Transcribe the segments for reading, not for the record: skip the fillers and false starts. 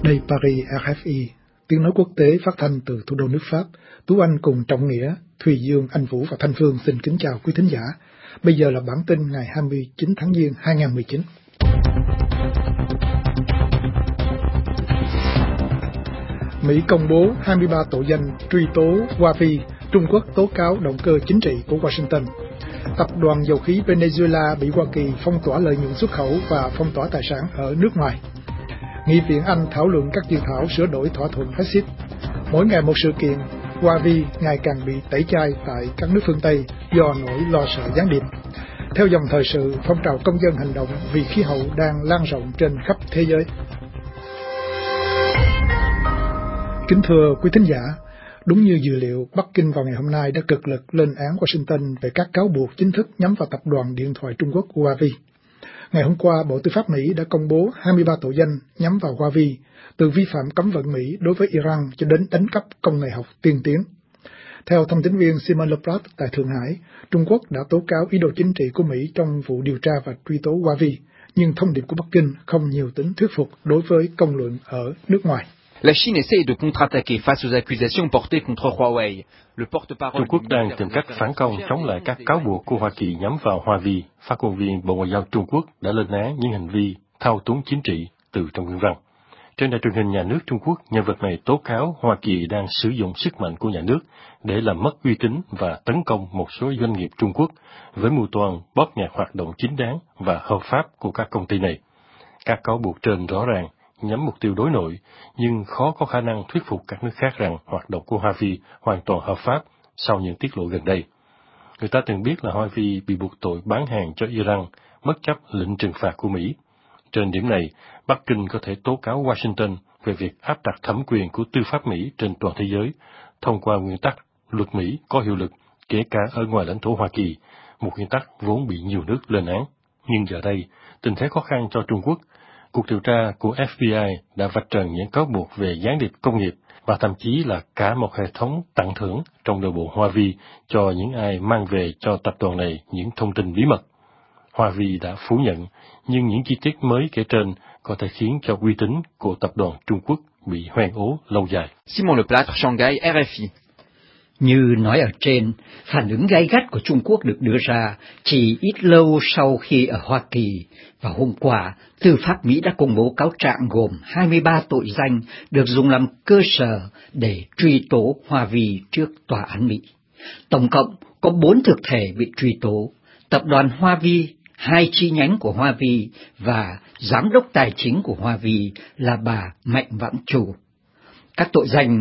Đây Paris RFI, tiếng nói quốc tế phát thanh từ thủ đô nước Pháp. Tú Anh cùng Trọng Nghĩa, Thùy Dương, Anh Vũ và Thanh Phương xin kính chào quý thính giả. Bây giờ là bản tin ngày 29 tháng Giêng 2019. Mỹ công bố 23 tội danh truy tố Huawei, Trung Quốc tố cáo động cơ chính trị của Washington. Tập đoàn dầu khí Venezuela bị Hoa Kỳ phong tỏa lợi nhuận xuất khẩu và phong tỏa tài sản ở nước ngoài. Nghị viện Anh thảo luận các dự thảo sửa đổi thỏa thuận Brexit. Mỗi ngày một sự kiện, Huawei ngày càng bị tẩy chay tại các nước phương Tây do nỗi lo sợ gián điệp. Theo dòng thời sự, phong trào công dân hành động vì khí hậu đang lan rộng trên khắp thế giới. Kính thưa quý thính giả, đúng như dự liệu, Bắc Kinh vào ngày hôm nay đã cực lực lên án Washington về các cáo buộc chính thức nhắm vào tập đoàn điện thoại Trung Quốc Huawei. Ngày hôm qua, Bộ Tư pháp Mỹ đã công bố 23 tội danh nhắm vào Huawei, từ vi phạm cấm vận Mỹ đối với Iran cho đến đánh cắp công nghệ học tiên tiến. Theo thông tín viên Simon Leprat tại Thượng Hải, Trung Quốc đã tố cáo ý đồ chính trị của Mỹ trong vụ điều tra và truy tố Huawei, nhưng thông điệp của Bắc Kinh không nhiều tính thuyết phục đối với công luận ở nước ngoài. La Chine essaie de contre-attaquer face aux accusations portées contre Huawei. Trung Quốc đang tìm cách phản công chống lại các cáo buộc của Hoa Kỳ nhắm vào Huawei. Phát ngôn viên Bộ Ngoại giao Trung Quốc đã lên án những hành vi thao túng chính trị từ trong nguyên văn. Trên đài truyền hình nhà nước Trung Quốc, nhân vật này tố cáo Hoa Kỳ đang sử dụng sức mạnh của nhà nước để làm mất uy tín và tấn công một số doanh nghiệp Trung Quốc với mưu toan bóp nghẹt hoạt động chính đáng và hợp pháp của các công ty này. Các cáo buộc trên rõ ràng nhắm mục tiêu đối nội, nhưng khó có khả năng thuyết phục các nước khác rằng hoạt động của Huawei hoàn toàn hợp pháp sau những tiết lộ gần đây. Người ta từng biết là Huawei bị buộc tội bán hàng cho Iran, bất chấp lệnh trừng phạt của Mỹ. Trên điểm này, Bắc Kinh có thể tố cáo Washington về việc áp đặt thẩm quyền của tư pháp Mỹ trên toàn thế giới, thông qua nguyên tắc luật Mỹ có hiệu lực, kể cả ở ngoài lãnh thổ Hoa Kỳ, một nguyên tắc vốn bị nhiều nước lên án. Nhưng giờ đây, tình thế khó khăn cho Trung Quốc. Cuộc điều tra của FBI đã vạch trần những cáo buộc về gián điệp công nghiệp và thậm chí là cả một hệ thống tặng thưởng trong nội bộ Huawei cho những ai mang về cho tập đoàn này những thông tin bí mật. Huawei đã phủ nhận, nhưng những chi tiết mới kể trên có thể khiến cho uy tín của tập đoàn Trung Quốc bị hoen ố lâu dài. Simon Leprat, Shanghai, RFI. Như nói ở trên, phản ứng gay gắt của Trung Quốc được đưa ra chỉ ít lâu sau khi ở Hoa Kỳ, và hôm qua, Tư pháp Mỹ đã công bố cáo trạng gồm 23 tội danh được dùng làm cơ sở để truy tố Huawei trước tòa án Mỹ. Tổng cộng có 4 thực thể bị truy tố: tập đoàn Huawei, 2 chi nhánh của Huawei và giám đốc tài chính của Huawei là bà Mạnh Vãng Chu. Các tội danh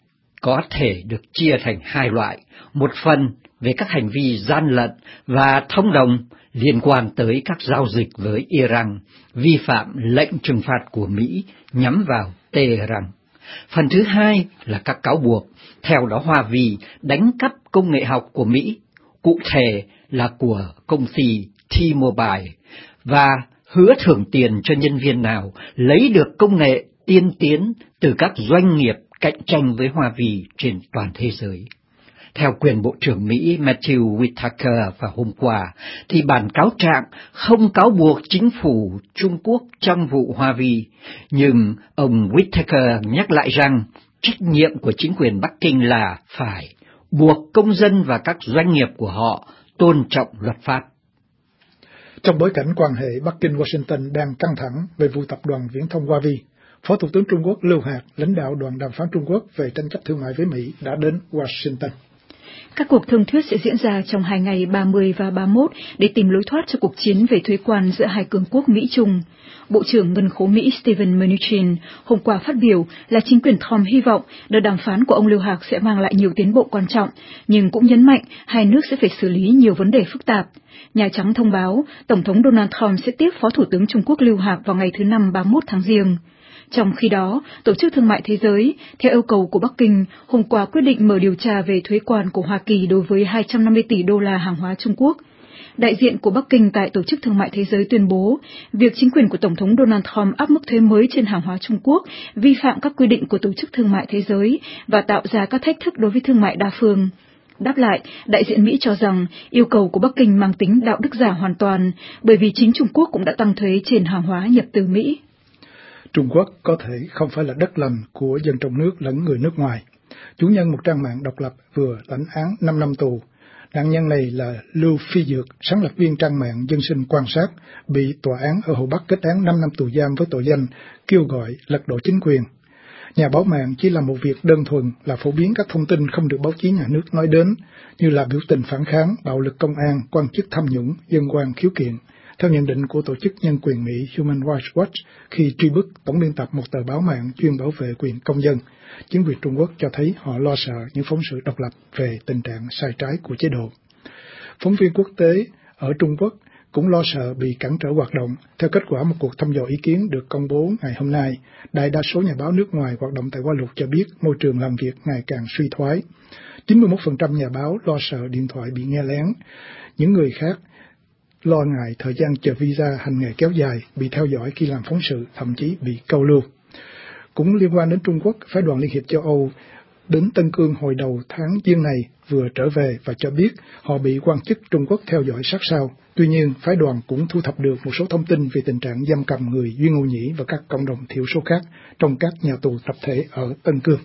có thể được chia thành 2 loại, một phần về các hành vi gian lận và thông đồng liên quan tới các giao dịch với Iran, vi phạm lệnh trừng phạt của Mỹ nhắm vào Tehran. Phần thứ 2 là các cáo buộc, theo đó Huawei đánh cắp công nghệ học của Mỹ, cụ thể là của công ty T-Mobile, và hứa thưởng tiền cho nhân viên nào lấy được công nghệ tiên tiến từ các doanh nghiệp cạnh tranh với Huawei trên toàn thế giới. Theo quyền Bộ trưởng Mỹ Matthew Whitaker vào hôm qua, thì bản cáo trạng không cáo buộc chính phủ Trung Quốc trong vụ Huawei, nhưng ông Whitaker nhắc lại rằng trách nhiệm của chính quyền Bắc Kinh là phải buộc công dân và các doanh nghiệp của họ tôn trọng luật pháp. Trong bối cảnh quan hệ Bắc Kinh-Washington đang căng thẳng về vụ tập đoàn viễn thông Huawei, Phó Thủ tướng Trung Quốc Lưu Hạc, lãnh đạo đoàn đàm phán Trung Quốc về tranh chấp thương mại với Mỹ, đã đến Washington. Các cuộc thương thuyết sẽ diễn ra trong 2 ngày 30 và 31 để tìm lối thoát cho cuộc chiến về thuế quan giữa hai cường quốc Mỹ-Trung. Bộ trưởng Ngân khố Mỹ Steven Mnuchin hôm qua phát biểu là chính quyền Trump hy vọng đợt đàm phán của ông Lưu Hạc sẽ mang lại nhiều tiến bộ quan trọng, nhưng cũng nhấn mạnh hai nước sẽ phải xử lý nhiều vấn đề phức tạp. Nhà Trắng thông báo Tổng thống Donald Trump sẽ tiếp Phó Thủ tướng Trung Quốc Lưu Hạc vào ngày thứ Năm 31 tháng Giêng. Trong khi đó, Tổ chức Thương mại Thế giới, theo yêu cầu của Bắc Kinh, hôm qua quyết định mở điều tra về thuế quan của Hoa Kỳ đối với 250 tỷ đô la hàng hóa Trung Quốc. Đại diện của Bắc Kinh tại Tổ chức Thương mại Thế giới tuyên bố, việc chính quyền của Tổng thống Donald Trump áp mức thuế mới trên hàng hóa Trung Quốc vi phạm các quy định của Tổ chức Thương mại Thế giới và tạo ra các thách thức đối với thương mại đa phương. Đáp lại, đại diện Mỹ cho rằng yêu cầu của Bắc Kinh mang tính đạo đức giả hoàn toàn, bởi vì chính Trung Quốc cũng đã tăng thuế trên hàng hóa nhập từ Mỹ. Trung Quốc có thể không phải là đất lành của dân trong nước lẫn người nước ngoài. Chủ nhân một trang mạng độc lập vừa lãnh án 5 năm tù. Nạn nhân này là Lưu Phi Dược, sáng lập viên trang mạng Dân sinh quan sát, bị tòa án ở Hồ Bắc kết án 5 năm tù giam với tội danh kêu gọi lật đổ chính quyền. Nhà báo mạng chỉ là một việc đơn thuần là phổ biến các thông tin không được báo chí nhà nước nói đến, như là biểu tình phản kháng, bạo lực công an, quan chức tham nhũng, dân quan khiếu kiện. Theo nhận định của tổ chức nhân quyền Mỹ Human Rights Watch khi truy bức tổng biên tập một tờ báo mạng chuyên bảo vệ quyền công dân, chính quyền Trung Quốc cho thấy họ lo sợ những phóng sự độc lập về tình trạng sai trái của chế độ. Phóng viên quốc tế ở Trung Quốc cũng lo sợ bị cản trở hoạt động. Theo kết quả một cuộc thăm dò ý kiến được công bố ngày hôm nay, đại đa số nhà báo nước ngoài hoạt động tại Hoa Lục cho biết môi trường làm việc ngày càng suy thoái. 91% nhà báo lo sợ điện thoại bị nghe lén. Những người khác lo ngại thời gian chờ visa hành nghề kéo dài, bị theo dõi khi làm phóng sự, thậm chí bị câu lưu. Cũng liên quan đến Trung Quốc, phái đoàn Liên hiệp châu Âu đến Tân Cương hồi đầu tháng Giêng này vừa trở về và cho biết họ bị quan chức Trung Quốc theo dõi sát sao. Tuy nhiên, phái đoàn cũng thu thập được một số thông tin về tình trạng giam cầm người Duy Ngô Nhĩ và các cộng đồng thiểu số khác trong các nhà tù tập thể ở Tân Cương.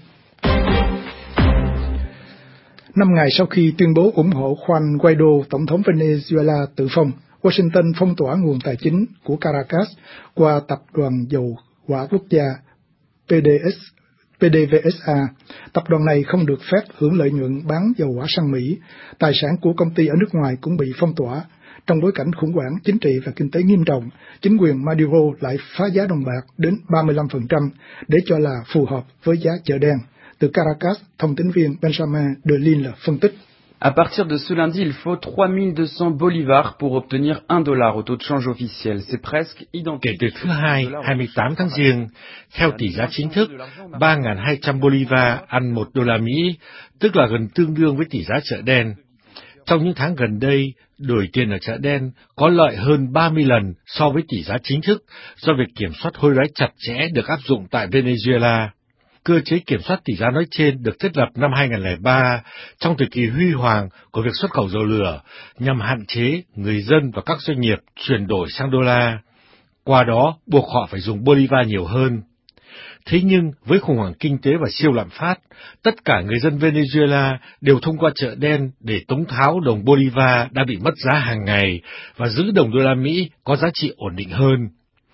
5 ngày sau khi tuyên bố ủng hộ Juan Guaido, tổng thống Venezuela tự phong, Washington phong tỏa nguồn tài chính của Caracas qua tập đoàn dầu hỏa quốc gia PDVSA. Tập đoàn này không được phép hưởng lợi nhuận bán dầu hỏa sang Mỹ. Tài sản của công ty ở nước ngoài cũng bị phong tỏa. Trong bối cảnh khủng hoảng chính trị và kinh tế nghiêm trọng, chính quyền Maduro lại phá giá đồng bạc đến 35% để cho là phù hợp với giá chợ đen. Từ Caracas, thông tín viên Benjamin de Lille phân tích. À partir de ce lundi, il faut 3.200 bolivars pour obtenir $1 au taux de change officiel. C'est presque identique. Kể từ thứ Hai, 28 tháng Giêng, theo tỷ giá chính thức, 3.200 bolivar ăn $1, tức là gần tương đương với tỷ giá chợ đen. Trong những tháng gần đây, đổi tiền ở chợ đen có lợi hơn 30 lần so với tỷ giá chính thức do việc kiểm soát hối đoái chặt chẽ được áp dụng tại Venezuela. Cơ chế kiểm soát tỷ giá nói trên được thiết lập năm 2003 trong thời kỳ huy hoàng của việc xuất khẩu dầu lửa nhằm hạn chế người dân và các doanh nghiệp chuyển đổi sang đô la, qua đó buộc họ phải dùng bolivar nhiều hơn. Thế nhưng với khủng hoảng kinh tế và siêu lạm phát, tất cả người dân Venezuela đều thông qua chợ đen để tống tháo đồng bolivar đã bị mất giá hàng ngày và giữ đồng đô la Mỹ có giá trị ổn định hơn.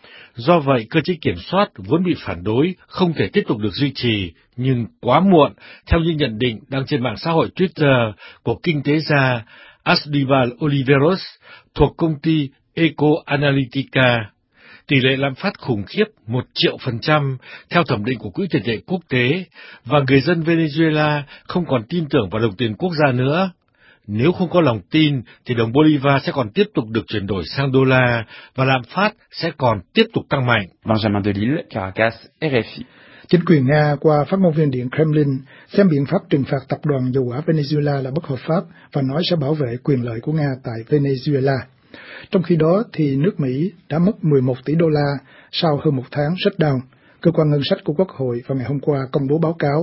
Do vậy, cơ chế kiểm soát vốn bị phản đối không thể tiếp tục được duy trì, nhưng quá muộn, theo như nhận định đăng trên mạng xã hội Twitter của kinh tế gia Asdrúbal Oliveros thuộc công ty Eco Analytica. Tỷ lệ lạm phát khủng khiếp 1.000.000% theo thẩm định của Quỹ tiền tệ quốc tế, và người dân Venezuela không còn tin tưởng vào đồng tiền quốc gia nữa. Nếu không có lòng tin, thì đồng bolivar sẽ còn tiếp tục được chuyển đổi sang đô la, và lạm phát sẽ còn tiếp tục tăng mạnh. Benjamin de Lille, Caracas, RFI. Chính quyền Nga qua phát ngôn viên Điện Kremlin xem biện pháp trừng phạt tập đoàn dầu hỏa Venezuela là bất hợp pháp và nói sẽ bảo vệ quyền lợi của Nga tại Venezuela. Trong khi đó, thì nước Mỹ đã mất 11 tỷ đô la sau hơn một tháng shutdown. Cơ quan ngân sách của Quốc hội vào ngày hôm qua công bố báo cáo.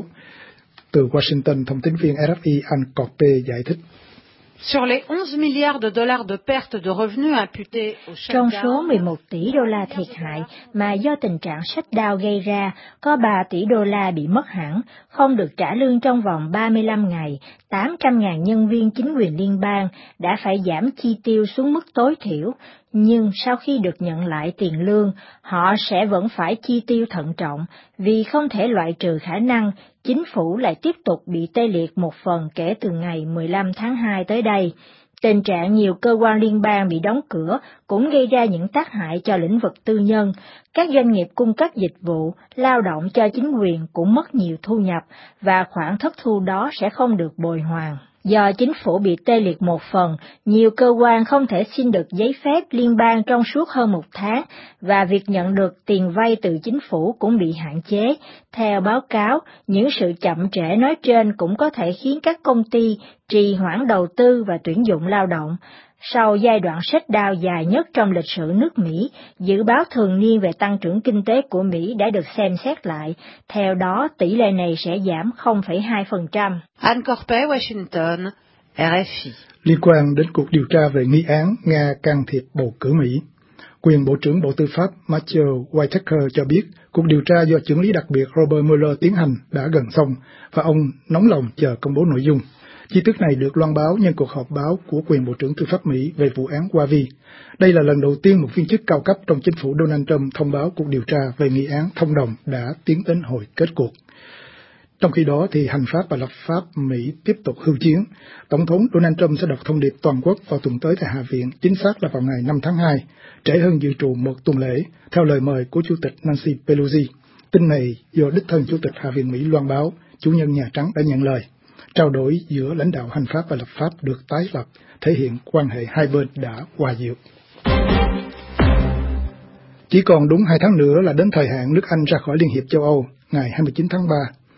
Từ Washington, thông tín viên RFI Anne Corpé giải thích. Sur les 11 milliards de dollars de perte de revenus imputés au shutdown. Trong số 11 tỷ đô la thiệt hại mà do tình trạng shutdown gây ra, có 3 tỷ đô la bị mất hẳn, không được trả lương trong vòng 35 ngày. 800.000 nhân viên chính quyền liên bang đã phải giảm chi tiêu xuống mức tối thiểu, nhưng sau khi được nhận lại tiền lương, họ sẽ vẫn phải chi tiêu thận trọng vì không thể loại trừ khả năng chính phủ lại tiếp tục bị tê liệt một phần kể từ ngày 15 tháng 2 tới đây. Tình trạng nhiều cơ quan liên bang bị đóng cửa cũng gây ra những tác hại cho lĩnh vực tư nhân. Các doanh nghiệp cung cấp dịch vụ, lao động cho chính quyền cũng mất nhiều thu nhập và khoản thất thu đó sẽ không được bồi hoàn. Do chính phủ bị tê liệt một phần, nhiều cơ quan không thể xin được giấy phép liên bang trong suốt hơn một tháng, và việc nhận được tiền vay từ chính phủ cũng bị hạn chế. Theo báo cáo, những sự chậm trễ nói trên cũng có thể khiến các công ty trì hoãn đầu tư và tuyển dụng lao động. Sau giai đoạn shutdown dài nhất trong lịch sử nước Mỹ, dự báo thường niên về tăng trưởng kinh tế của Mỹ đã được xem xét lại. Theo đó, tỷ lệ này sẽ giảm 0,2%. Anne Corpé, Washington, RFI. Liên quan đến cuộc điều tra về nghi án Nga can thiệp bầu cử Mỹ, Quyền Bộ trưởng Bộ Tư pháp Matthew Whitaker cho biết cuộc điều tra do trưởng lý đặc biệt Robert Mueller tiến hành đã gần xong và ông nóng lòng chờ công bố nội dung. Chi tiết này được loan báo nhân cuộc họp báo của quyền Bộ trưởng Tư pháp Mỹ về vụ án Huawei. Đây là lần đầu tiên một viên chức cao cấp trong chính phủ Donald Trump thông báo cuộc điều tra về nghị án thông đồng đã tiến đến hồi kết cuộc. Trong khi đó, thì hành pháp và lập pháp Mỹ tiếp tục hưu chiến. Tổng thống Donald Trump sẽ đọc thông điệp toàn quốc vào tuần tới tại Hạ viện, chính xác là vào ngày 5 tháng 2, trễ hơn dự trù một tuần lễ, theo lời mời của Chủ tịch Nancy Pelosi. Tin này do đích thân Chủ tịch Hạ viện Mỹ loan báo, chủ nhân Nhà Trắng đã nhận lời. Trao đổi giữa lãnh đạo hành pháp và lập pháp được tái lập, thể hiện quan hệ hai bên đã hòa dịu. Chỉ còn đúng 2 tháng nữa là đến thời hạn nước Anh ra khỏi Liên hiệp châu Âu, ngày 29 tháng 3.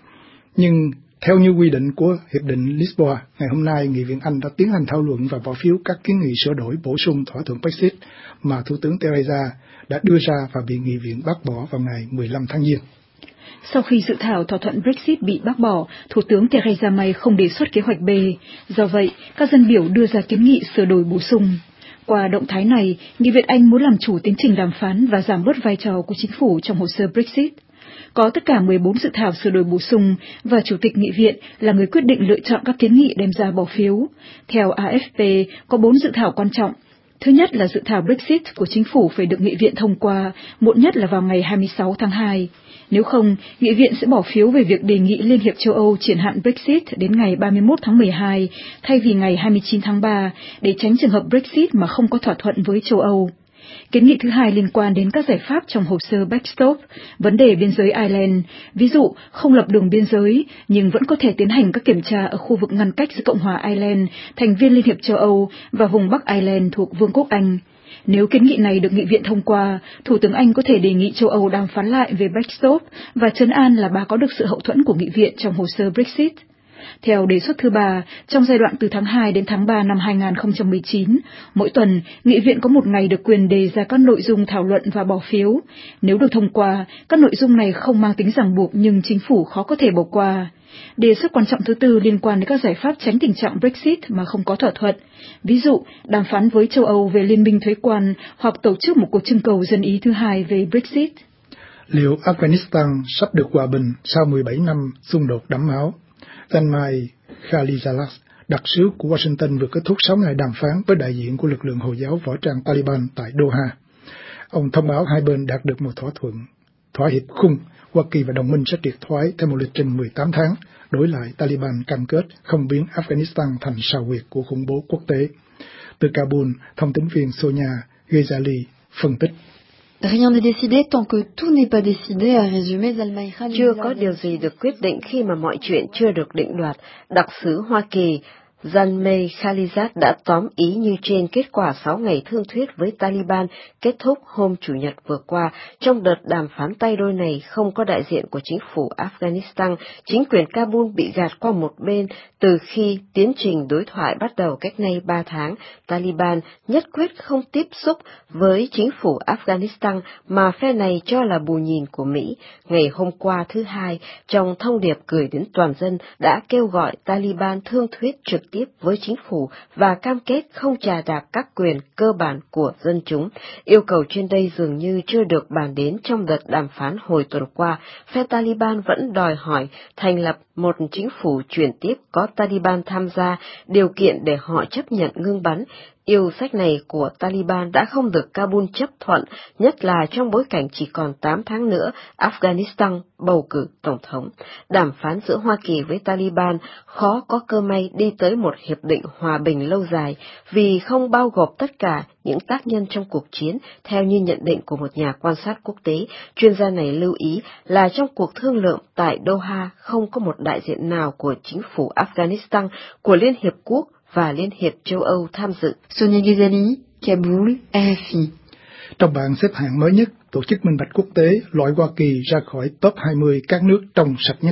Nhưng theo như quy định của Hiệp định Lisboa, ngày hôm nay Nghị viện Anh đã tiến hành thảo luận và bỏ phiếu các kiến nghị sửa đổi bổ sung thỏa thuận Brexit mà Thủ tướng Theresa đã đưa ra và bị Nghị viện bác bỏ vào ngày 15 tháng Giêng. Sau khi dự thảo thỏa thuận Brexit bị bác bỏ, Thủ tướng Theresa May không đề xuất kế hoạch B. Do vậy, các dân biểu đưa ra kiến nghị sửa đổi bổ sung. Qua động thái này, Nghị viện Anh muốn làm chủ tiến trình đàm phán và giảm bớt vai trò của chính phủ trong hồ sơ Brexit. Có tất cả 14 dự thảo sửa đổi bổ sung và Chủ tịch Nghị viện là người quyết định lựa chọn các kiến nghị đem ra bỏ phiếu. Theo AFP, có 4 dự thảo quan trọng. Thứ nhất là dự thảo Brexit của chính phủ phải được Nghị viện thông qua, muộn nhất là vào ngày 26 tháng 2. Nếu không, Nghị viện sẽ bỏ phiếu về việc đề nghị Liên hiệp châu Âu triển hạn Brexit đến ngày 31 tháng 12 thay vì ngày 29 tháng 3 để tránh trường hợp Brexit mà không có thỏa thuận với châu Âu. Kiến nghị thứ hai liên quan đến các giải pháp trong hồ sơ backstop, vấn đề biên giới Ireland, ví dụ không lập đường biên giới nhưng vẫn có thể tiến hành các kiểm tra ở khu vực ngăn cách giữa Cộng hòa Ireland, thành viên Liên hiệp châu Âu và vùng Bắc Ireland thuộc Vương quốc Anh. Nếu kiến nghị này được Nghị viện thông qua, Thủ tướng Anh có thể đề nghị châu Âu đàm phán lại về backstop và trấn an là bà có được sự hậu thuẫn của Nghị viện trong hồ sơ Brexit. Theo đề xuất thứ ba, trong giai đoạn từ tháng 2 đến tháng 3 năm 2019, mỗi tuần, Nghị viện có một ngày được quyền đề ra các nội dung thảo luận và bỏ phiếu. Nếu được thông qua, các nội dung này không mang tính ràng buộc nhưng chính phủ khó có thể bỏ qua. Đề xuất quan trọng thứ tư liên quan đến các giải pháp tránh tình trạng Brexit mà không có thỏa thuận. Ví dụ, đàm phán với châu Âu về liên minh thuế quan hoặc tổ chức một cuộc trưng cầu dân ý thứ hai về Brexit. Liệu Afghanistan sắp được hòa bình sau 17 năm xung đột đẫm máu? Zanmai Khalilzad, đặc sứ của Washington vừa kết thúc 6 ngày đàm phán với đại diện của lực lượng Hồi giáo võ trang Taliban tại Doha. Ông thông báo hai bên đạt được một thỏa hiệp khung. Hoa Kỳ và đồng minh sẽ triệt thoái theo một lịch trình 18 tháng, đổi lại Taliban cam kết không biến Afghanistan thành sào huyệt của khủng bố quốc tế. Từ Kabul, thông tấn viên Sonia Ghezali phân tích. Rien n'est décidé tant que tout n'est pas décidé, a résumé Zanmai Khalilzad. Chưa có điều gì được quyết định khi mà mọi chuyện chưa được định đoạt. Đặc sứ Hoa Kỳ Zanmai Khalilzad đã tóm ý như trên kết quả 6 ngày thương thuyết với Taliban kết thúc hôm Chủ nhật vừa qua. Trong đợt đàm phán tay đôi này không có đại diện của chính phủ Afghanistan, chính quyền Kabul bị gạt qua một bên từ khi tiến trình đối thoại bắt đầu cách nay 3 tháng. Taliban nhất quyết không tiếp xúc với chính phủ Afghanistan mà phe này cho là bù nhìn của Mỹ. Ngày hôm qua thứ Hai, trong thông điệp gửi đến toàn dân đã kêu gọi Taliban thương thuyết trực tiếp với chính phủ và cam kết không chà đạp các quyền cơ bản của dân chúng. Yêu cầu trên đây dường như chưa được bàn đến trong đợt đàm phán hồi tuần qua. Phe Taliban vẫn đòi hỏi thành lập một chính phủ chuyển tiếp có Taliban tham gia, điều kiện để họ chấp nhận ngưng bắn. Yêu sách này của Taliban đã không được Kabul chấp thuận, nhất là trong bối cảnh chỉ còn 8 tháng nữa Afghanistan bầu cử tổng thống. Đàm phán giữa Hoa Kỳ với Taliban khó có cơ may đi tới một hiệp định hòa bình lâu dài vì không bao gồm tất cả những tác nhân trong cuộc chiến, theo như nhận định của một nhà quan sát quốc tế. Chuyên gia này lưu ý là trong cuộc thương lượng tại Doha không có một đại diện nào của chính phủ Afghanistan, của Liên Hiệp Quốc và Liên hiệp châu Âu tham dự. Sonia Ghezali, Kaboul, RFI. Trong bảng xếp hạng mới nhất, Tổ chức Minh bạch Quốc tế loại Hoa Kỳ ra khỏi top 20 các nước trong sạch nhất.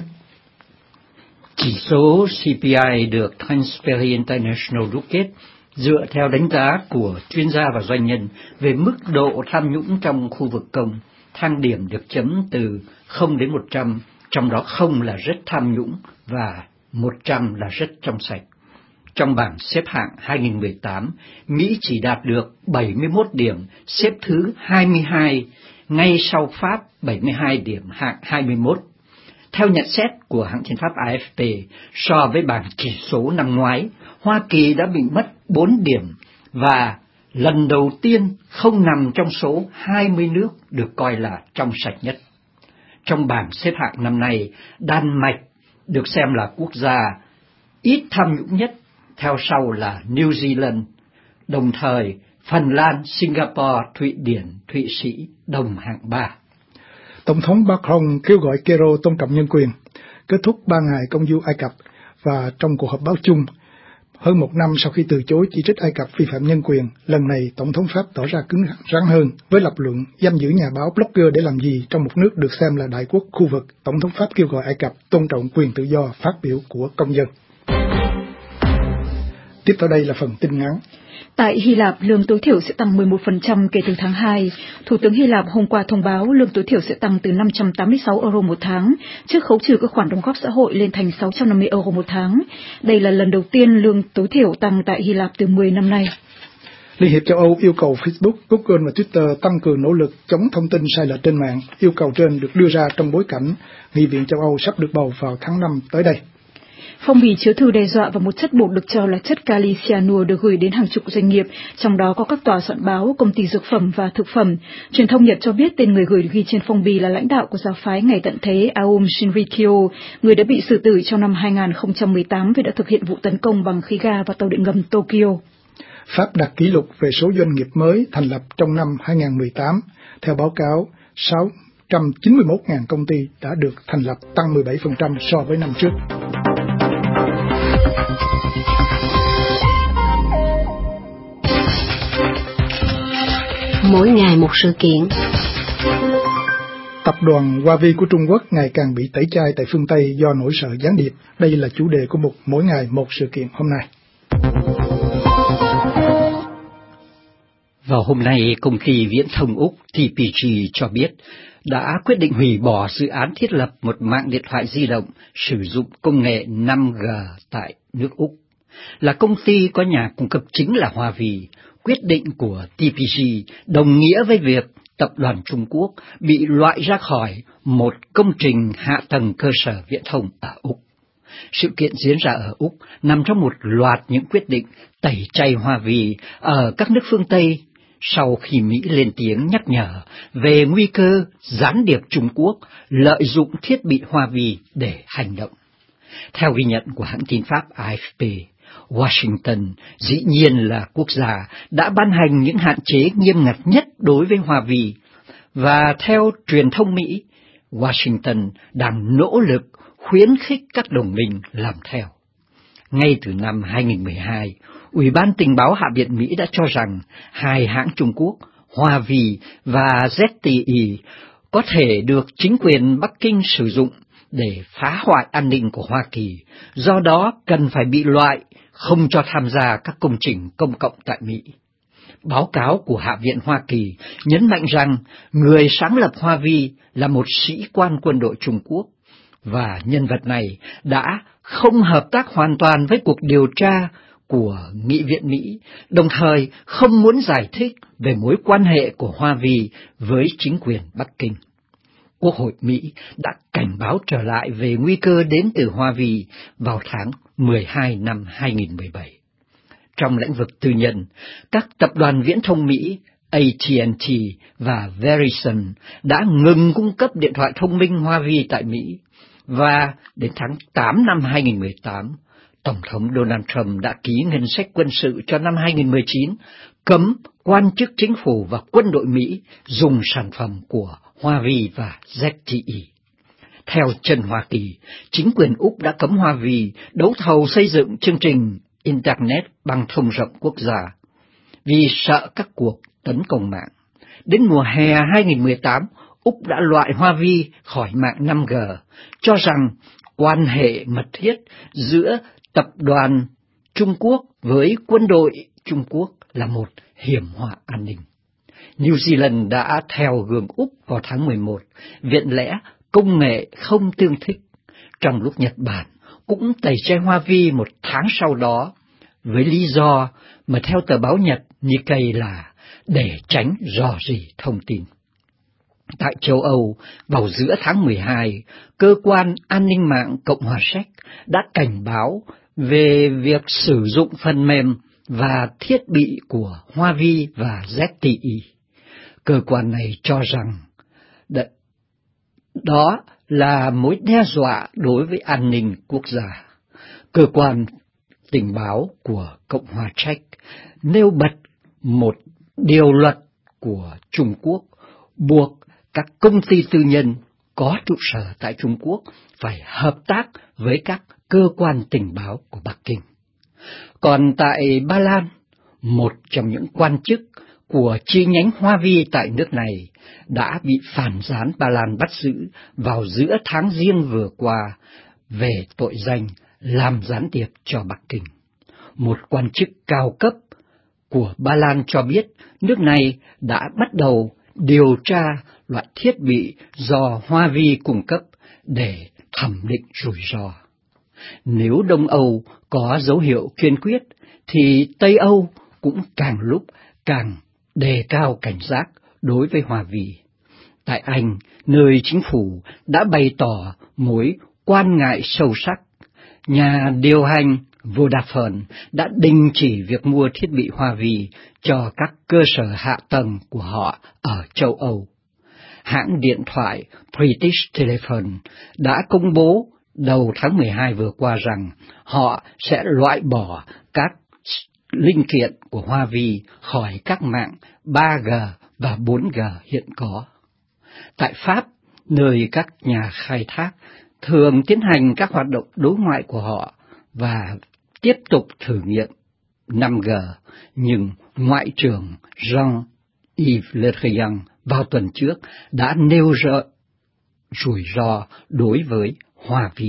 Chỉ số CPI được Transparency International đúc kết dựa theo đánh giá của chuyên gia và doanh nhân về mức độ tham nhũng trong khu vực công. Thang điểm được chấm từ 0 đến 100, trong đó 0 là rất tham nhũng và 100 là rất trong sạch. Trong bảng xếp hạng 2018, Mỹ chỉ đạt được 71 điểm, xếp thứ 22, ngay sau Pháp 72 điểm, hạng 21. Theo nhận xét của hãng tin Pháp AFP, so với bảng chỉ số năm ngoái, Hoa Kỳ đã bị mất 4 điểm và lần đầu tiên không nằm trong số 20 nước được coi là trong sạch nhất. Trong bảng xếp hạng năm nay, Đan Mạch được xem là quốc gia ít tham nhũng nhất, theo sau là New Zealand, đồng thời Phần Lan, Singapore, Thụy Điển, Thụy Sĩ đồng hạng 3. Tổng thống Macron kêu gọi Cairo tôn trọng nhân quyền, kết thúc 3 ngày công du Ai Cập và trong cuộc họp báo chung, hơn một năm sau khi từ chối chỉ trích Ai Cập vi phạm nhân quyền, lần này Tổng thống Pháp tỏ ra cứng rắn hơn với lập luận giam giữ nhà báo blogger để làm gì trong một nước được xem là đại quốc khu vực. Tổng thống Pháp kêu gọi Ai Cập tôn trọng quyền tự do phát biểu của công dân. Tiếp theo đây là phần tin ngắn. Tại Hy Lạp, lương tối thiểu sẽ tăng 11% kể từ tháng 2. Thủ tướng Hy Lạp hôm qua thông báo lương tối thiểu sẽ tăng từ 586 euro một tháng, trước khấu trừ các khoản đóng góp xã hội lên thành 650 euro một tháng. Đây là lần đầu tiên lương tối thiểu tăng tại Hy Lạp từ 10 năm nay. Liên hiệp châu Âu yêu cầu Facebook, Google và Twitter tăng cường nỗ lực chống thông tin sai lệch trên mạng. Yêu cầu trên được đưa ra trong bối cảnh Nghị viện châu Âu sắp được bầu vào tháng 5 tới đây. Phong bì chứa thư đe dọa và một chất bột được cho là chất kali cyanua được gửi đến hàng chục doanh nghiệp, trong đó có các tòa soạn báo, công ty dược phẩm và thực phẩm. Truyền thông Nhật cho biết tên người gửi ghi trên phong bì là lãnh đạo của giáo phái Ngày Tận Thế Aum Shinrikyo, người đã bị xử tử trong năm 2018 vì đã thực hiện vụ tấn công bằng khí ga vào tàu điện ngầm Tokyo. Pháp đặt kỷ lục về số doanh nghiệp mới thành lập trong năm 2018. Theo báo cáo, 691.000 công ty đã được thành lập, tăng 17% so với năm trước. Mỗi ngày một sự kiện. Tập đoàn Huawei của Trung Quốc ngày càng bị tẩy chay tại phương Tây do nỗi sợ gián điệp. Đây là chủ đề của một Mỗi ngày một sự kiện hôm nay. Vào hôm nay, công ty viễn thông Úc TPG cho biết đã quyết định hủy bỏ dự án thiết lập một mạng điện thoại di động sử dụng công nghệ 5G tại nước Úc. Là công ty có nhà cung cấp chính là Huawei, quyết định của TPG đồng nghĩa với việc tập đoàn Trung Quốc bị loại ra khỏi một công trình hạ tầng cơ sở viễn thông ở Úc. Sự kiện diễn ra ở Úc nằm trong một loạt những quyết định tẩy chay Huawei ở các nước phương Tây sau khi Mỹ lên tiếng nhắc nhở về nguy cơ gián điệp Trung Quốc lợi dụng thiết bị Huawei để hành động. Theo ghi nhận của hãng tin Pháp AFP, Washington dĩ nhiên là quốc gia đã ban hành những hạn chế nghiêm ngặt nhất đối với Huawei, và theo truyền thông Mỹ, Washington đang nỗ lực khuyến khích các đồng minh làm theo. Ngay từ năm 2012, Ủy ban Tình báo Hạ viện Mỹ đã cho rằng hai hãng Trung Quốc, Huawei và ZTE, có thể được chính quyền Bắc Kinh sử dụng để phá hoại an ninh của Hoa Kỳ, do đó cần phải bị loại, không cho tham gia các công trình công cộng tại Mỹ. Báo cáo của Hạ viện Hoa Kỳ nhấn mạnh rằng người sáng lập Huawei là một sĩ quan quân đội Trung Quốc, và nhân vật này đã không hợp tác hoàn toàn với cuộc điều tra của Nghị viện Mỹ, đồng thời không muốn giải thích về mối quan hệ của Huawei với chính quyền Bắc Kinh. Quốc hội Mỹ đã cảnh báo trở lại về nguy cơ đến từ Huawei vào tháng 12 năm 2017. Trong lĩnh vực tư nhân, các tập đoàn viễn thông Mỹ AT&T và Verizon đã ngừng cung cấp điện thoại thông minh Huawei tại Mỹ, và đến tháng 8 năm 2018, Tổng thống Donald Trump đã ký ngân sách quân sự cho năm 2019, cấm quan chức chính phủ và quân đội Mỹ dùng sản phẩm của Huawei và ZTE. Theo chân Hoa Kỳ, chính quyền Úc đã cấm Huawei đấu thầu xây dựng chương trình Internet băng thông rộng quốc gia vì sợ các cuộc tấn công mạng. Đến mùa hè 2018, Úc đã loại Huawei khỏi mạng 5G, cho rằng quan hệ mật thiết giữa tập đoàn Trung Quốc với quân đội Trung Quốc là một hiểm họa an ninh. New Zealand đã theo gương Úc vào tháng 11, viện lẽ công nghệ không tương thích, trong lúc Nhật Bản cũng tẩy chay Huawei một tháng sau đó, với lý do mà theo tờ báo Nhật Nikkei là để tránh rò rỉ thông tin. Tại châu Âu, vào giữa tháng 12, Cơ quan An ninh mạng Cộng hòa Séc đã cảnh báo về việc sử dụng phần mềm và thiết bị của Huawei và ZTE. Cơ quan này cho rằng đó là mối đe dọa đối với an ninh quốc gia. Cơ quan tình báo của Cộng hòa Czech nêu bật một điều luật của Trung Quốc buộc các công ty tư nhân có trụ sở tại Trung Quốc phải hợp tác với các cơ quan tình báo của Bắc Kinh. Còn tại Ba Lan, một trong những quan chức của chi nhánh Huawei tại nước này đã bị phản gián Ba Lan bắt giữ vào giữa tháng Giêng vừa qua về tội danh làm gián điệp cho Bắc Kinh. Một quan chức cao cấp của Ba Lan cho biết nước này đã bắt đầu điều tra loại thiết bị do Huawei cung cấp để thẩm định rủi ro. Nếu Đông Âu có dấu hiệu kiên quyết, thì Tây Âu cũng càng lúc càng đề cao cảnh giác đối với Huawei. Tại Anh, nơi chính phủ đã bày tỏ mối quan ngại sâu sắc, nhà điều hành Vodafone đã đình chỉ việc mua thiết bị Huawei cho các cơ sở hạ tầng của họ ở châu Âu. Hãng điện thoại British Telecom đã công bố đầu tháng 12 vừa qua rằng họ sẽ loại bỏ các linh kiện của Huawei khỏi các mạng 3G và 4G hiện có. Tại Pháp, nơi các nhà khai thác thường tiến hành các hoạt động đối ngoại của họ và tiếp tục thử nghiệm 5G, nhưng Ngoại trưởng Jean-Yves Le Drian vào tuần trước đã nêu ra rủi ro đối với Huawei.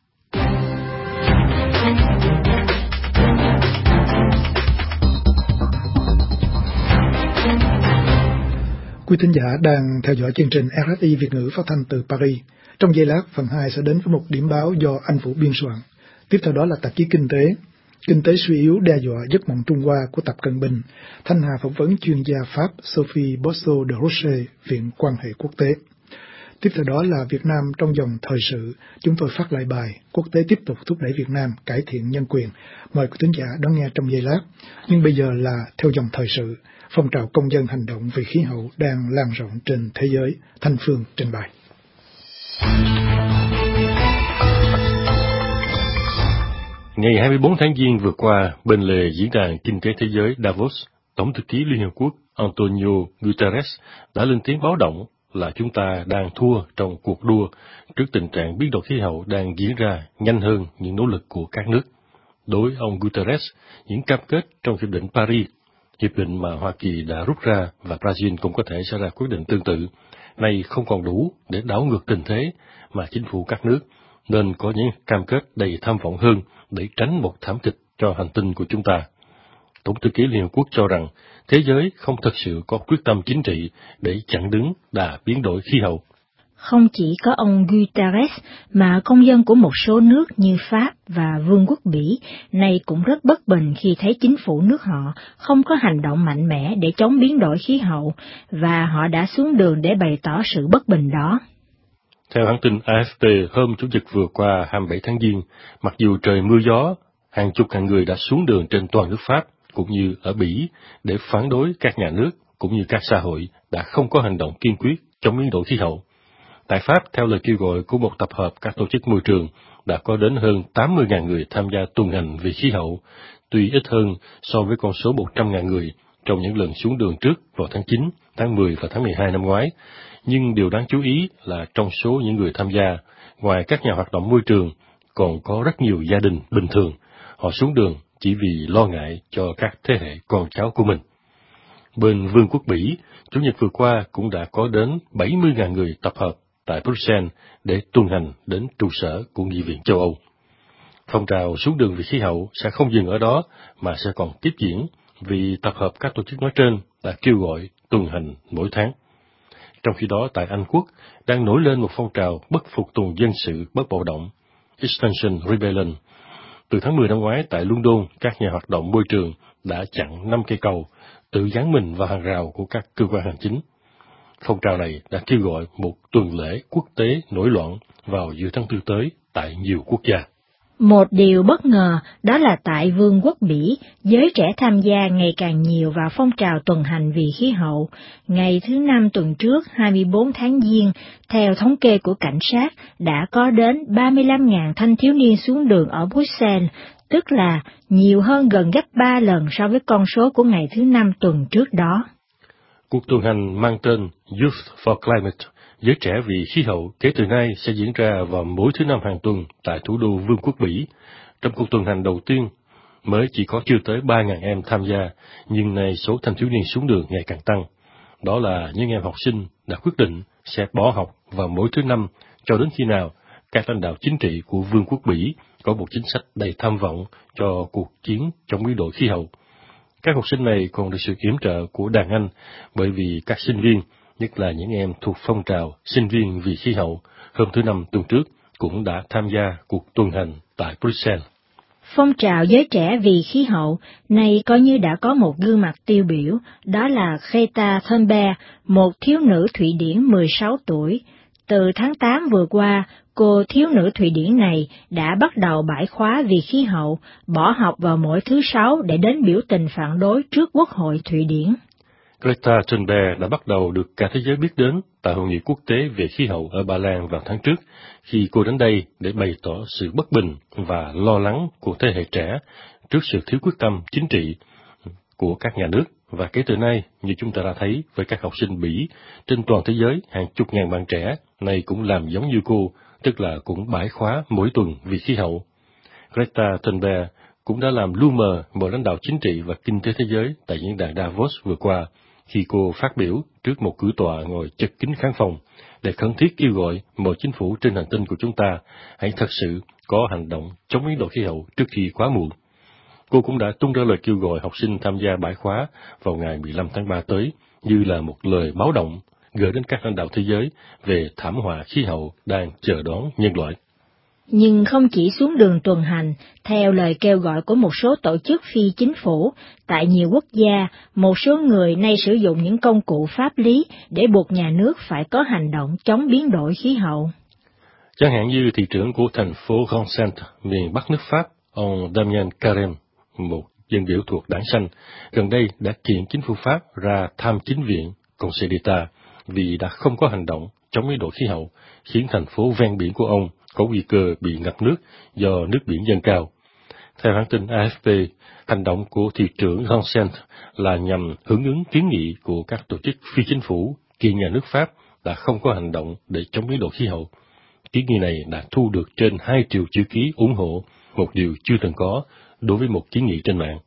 Quý thính giả đang theo dõi chương trình RFI Việt ngữ phát thanh từ Paris. Trong giây lát, phần 2 sẽ đến với một điểm báo do anh Vũ biên soạn. Tiếp theo đó là tạp chí Kinh tế. Kinh tế suy yếu đe dọa giấc mộng Trung Hoa của Tập Cận Bình. Thanh Hà phỏng vấn chuyên gia Pháp Sophie Bosso de Roche, Viện Quan hệ Quốc tế. Tiếp theo đó là Việt Nam trong dòng thời sự. Chúng tôi phát lại bài Quốc tế tiếp tục thúc đẩy Việt Nam cải thiện nhân quyền. Mời quý thính giả đón nghe trong giây lát. Nhưng bây giờ là theo dòng thời sự. Phong trào công dân hành động vì khí hậu đang lan rộng trên thế giới. Thanh Phương trình bày. Ngày 24 tháng Giêng vừa qua, bên lề Diễn đàn Kinh tế Thế giới Davos, Tổng thư ký Liên Hợp Quốc Antonio Guterres đã lên tiếng báo động là chúng ta đang thua trong cuộc đua trước tình trạng biến đổi khí hậu đang diễn ra nhanh hơn những nỗ lực của các nước. Đối ông Guterres, những cam kết trong Hiệp định Paris, hiệp định mà Hoa Kỳ đã rút ra và Brazil cũng có thể sẽ ra quyết định tương tự, nay không còn đủ để đảo ngược tình thế mà chính phủ các nước nên có những cam kết đầy tham vọng hơn để tránh một thảm kịch cho hành tinh của chúng ta. Tổng thư ký Liên Hợp Quốc cho rằng thế giới không thực sự có quyết tâm chính trị để chặn đứng đà biến đổi khí hậu. Không chỉ có ông Guterres mà công dân của một số nước như Pháp và Vương quốc Bỉ nay cũng rất bất bình khi thấy chính phủ nước họ không có hành động mạnh mẽ để chống biến đổi khí hậu và họ đã xuống đường để bày tỏ sự bất bình đó. Theo hãng tin AFP, hôm Chủ nhật vừa qua 27 tháng Giêng, mặc dù trời mưa gió, hàng chục ngàn người đã xuống đường trên toàn nước Pháp cũng như ở Bỉ để phản đối các nhà nước cũng như các xã hội đã không có hành động kiên quyết chống biến đổi khí hậu. Tại Pháp, theo lời kêu gọi của một tập hợp các tổ chức môi trường, đã có đến hơn 80.000 người tham gia tuần hành vì khí hậu, tuy ít hơn so với con số 100.000 người trong những lần xuống đường trước vào tháng 9, tháng 10 và tháng 12 năm ngoái. Nhưng điều đáng chú ý là trong số những người tham gia, ngoài các nhà hoạt động môi trường, còn có rất nhiều gia đình bình thường. Họ xuống đường chỉ vì lo ngại cho các thế hệ con cháu của mình. Bên Vương quốc Bỉ, Chủ nhật vừa qua cũng đã có đến 70.000 người tập hợp tại Bruxelles để tuần hành đến trụ sở của Nghị viện châu Âu. Phong trào xuống đường vì khí hậu sẽ không dừng ở đó mà sẽ còn tiếp diễn vì tập hợp các tổ chức nói trên đã kêu gọi tuần hành mỗi tháng. Trong khi đó, tại Anh Quốc đang nổi lên một phong trào bất phục tùng dân sự bất bạo động, Extinction Rebellion, Từ tháng 10 năm ngoái tại London, các nhà hoạt động môi trường đã chặn 5 cây cầu, tự dán mình vào hàng rào của các cơ quan hành chính. Phong trào này đã kêu gọi một tuần lễ quốc tế nổi loạn vào giữa tháng 4 tới tại nhiều quốc gia. Một điều bất ngờ đó là tại Vương quốc Bỉ, giới trẻ tham gia ngày càng nhiều vào phong trào tuần hành vì khí hậu. Ngày thứ Năm tuần trước, 24 tháng Giêng, theo thống kê của cảnh sát, đã có đến 35.000 thanh thiếu niên xuống đường ở Bruxelles, tức là nhiều hơn gần gấp 3 lần so với con số của ngày thứ Năm tuần trước đó. Cuộc tuần hành mang tên Youth for Climate, giới trẻ vì khí hậu, kể từ nay sẽ diễn ra vào mỗi thứ Năm hàng tuần tại thủ đô Vương quốc Bỉ. Trong cuộc tuần hành đầu tiên, mới chỉ có chưa tới 3.000 em tham gia, nhưng nay số thanh thiếu niên xuống đường ngày càng tăng. Đó là những em học sinh đã quyết định sẽ bỏ học vào mỗi thứ Năm cho đến khi nào các lãnh đạo chính trị của Vương quốc Bỉ có một chính sách đầy tham vọng cho cuộc chiến chống biến đổi khí hậu. Các học sinh này còn được sự yểm trợ của đàn anh bởi vì các sinh viên, nhất là những em thuộc phong trào sinh viên vì khí hậu, hôm thứ Năm tuần trước cũng đã tham gia cuộc tuần hành tại Bruxelles. Phong trào giới trẻ vì khí hậu này coi như đã có một gương mặt tiêu biểu, đó là Greta Thunberg, một thiếu nữ Thụy Điển 16 tuổi. Từ tháng 8 vừa qua, cô thiếu nữ Thụy Điển này đã bắt đầu bãi khóa vì khí hậu, bỏ học vào mỗi thứ Sáu để đến biểu tình phản đối trước Quốc hội Thụy Điển. Greta Thunberg đã bắt đầu được cả thế giới biết đến tại Hội nghị quốc tế về khí hậu ở Ba Lan vào tháng trước, khi cô đến đây để bày tỏ sự bất bình và lo lắng của thế hệ trẻ trước sự thiếu quyết tâm chính trị của các nhà nước. Và kể từ nay, như chúng ta đã thấy với các học sinh Bỉ trên toàn thế giới, hàng chục ngàn bạn trẻ này cũng làm giống như cô, tức là cũng bãi khóa mỗi tuần vì khí hậu. Greta Thunberg cũng đã làm lu mờ một lãnh đạo chính trị và kinh tế thế giới tại diễn đàn Davos vừa qua, khi cô phát biểu trước một cử tọa ngồi chật kín khán phòng để khẩn thiết kêu gọi mọi chính phủ trên hành tinh của chúng ta hãy thật sự có hành động chống biến đổi khí hậu trước khi quá muộn. Cô cũng đã tung ra lời kêu gọi học sinh tham gia bãi khóa vào ngày 15 tháng 3 tới như là một lời báo động gửi đến các lãnh đạo thế giới về thảm họa khí hậu đang chờ đón nhân loại. Nhưng không chỉ xuống đường tuần hành, theo lời kêu gọi của một số tổ chức phi chính phủ, tại nhiều quốc gia, một số người nay sử dụng những công cụ pháp lý để buộc nhà nước phải có hành động chống biến đổi khí hậu. Chẳng hạn như thị trưởng của thành phố Ronsen, miền Bắc nước Pháp, ông Damien Carême, một dân biểu thuộc Đảng Xanh, gần đây đã kiện chính phủ Pháp ra tham chính viện Conseil d'État vì đã không có hành động chống biến đổi khí hậu, khiến thành phố ven biển của ông có nguy cơ bị ngập nước do nước biển dâng cao. Theo hãng tin AFP, hành động của thị trưởng Ronsen là nhằm hưởng ứng kiến nghị của các tổ chức phi chính phủ kiện nhà nước Pháp đã không có hành động để chống biến đổi khí hậu. Kiến nghị này đã thu được trên 2 triệu chữ ký ủng hộ, một điều chưa từng có đối với một kiến nghị trên mạng.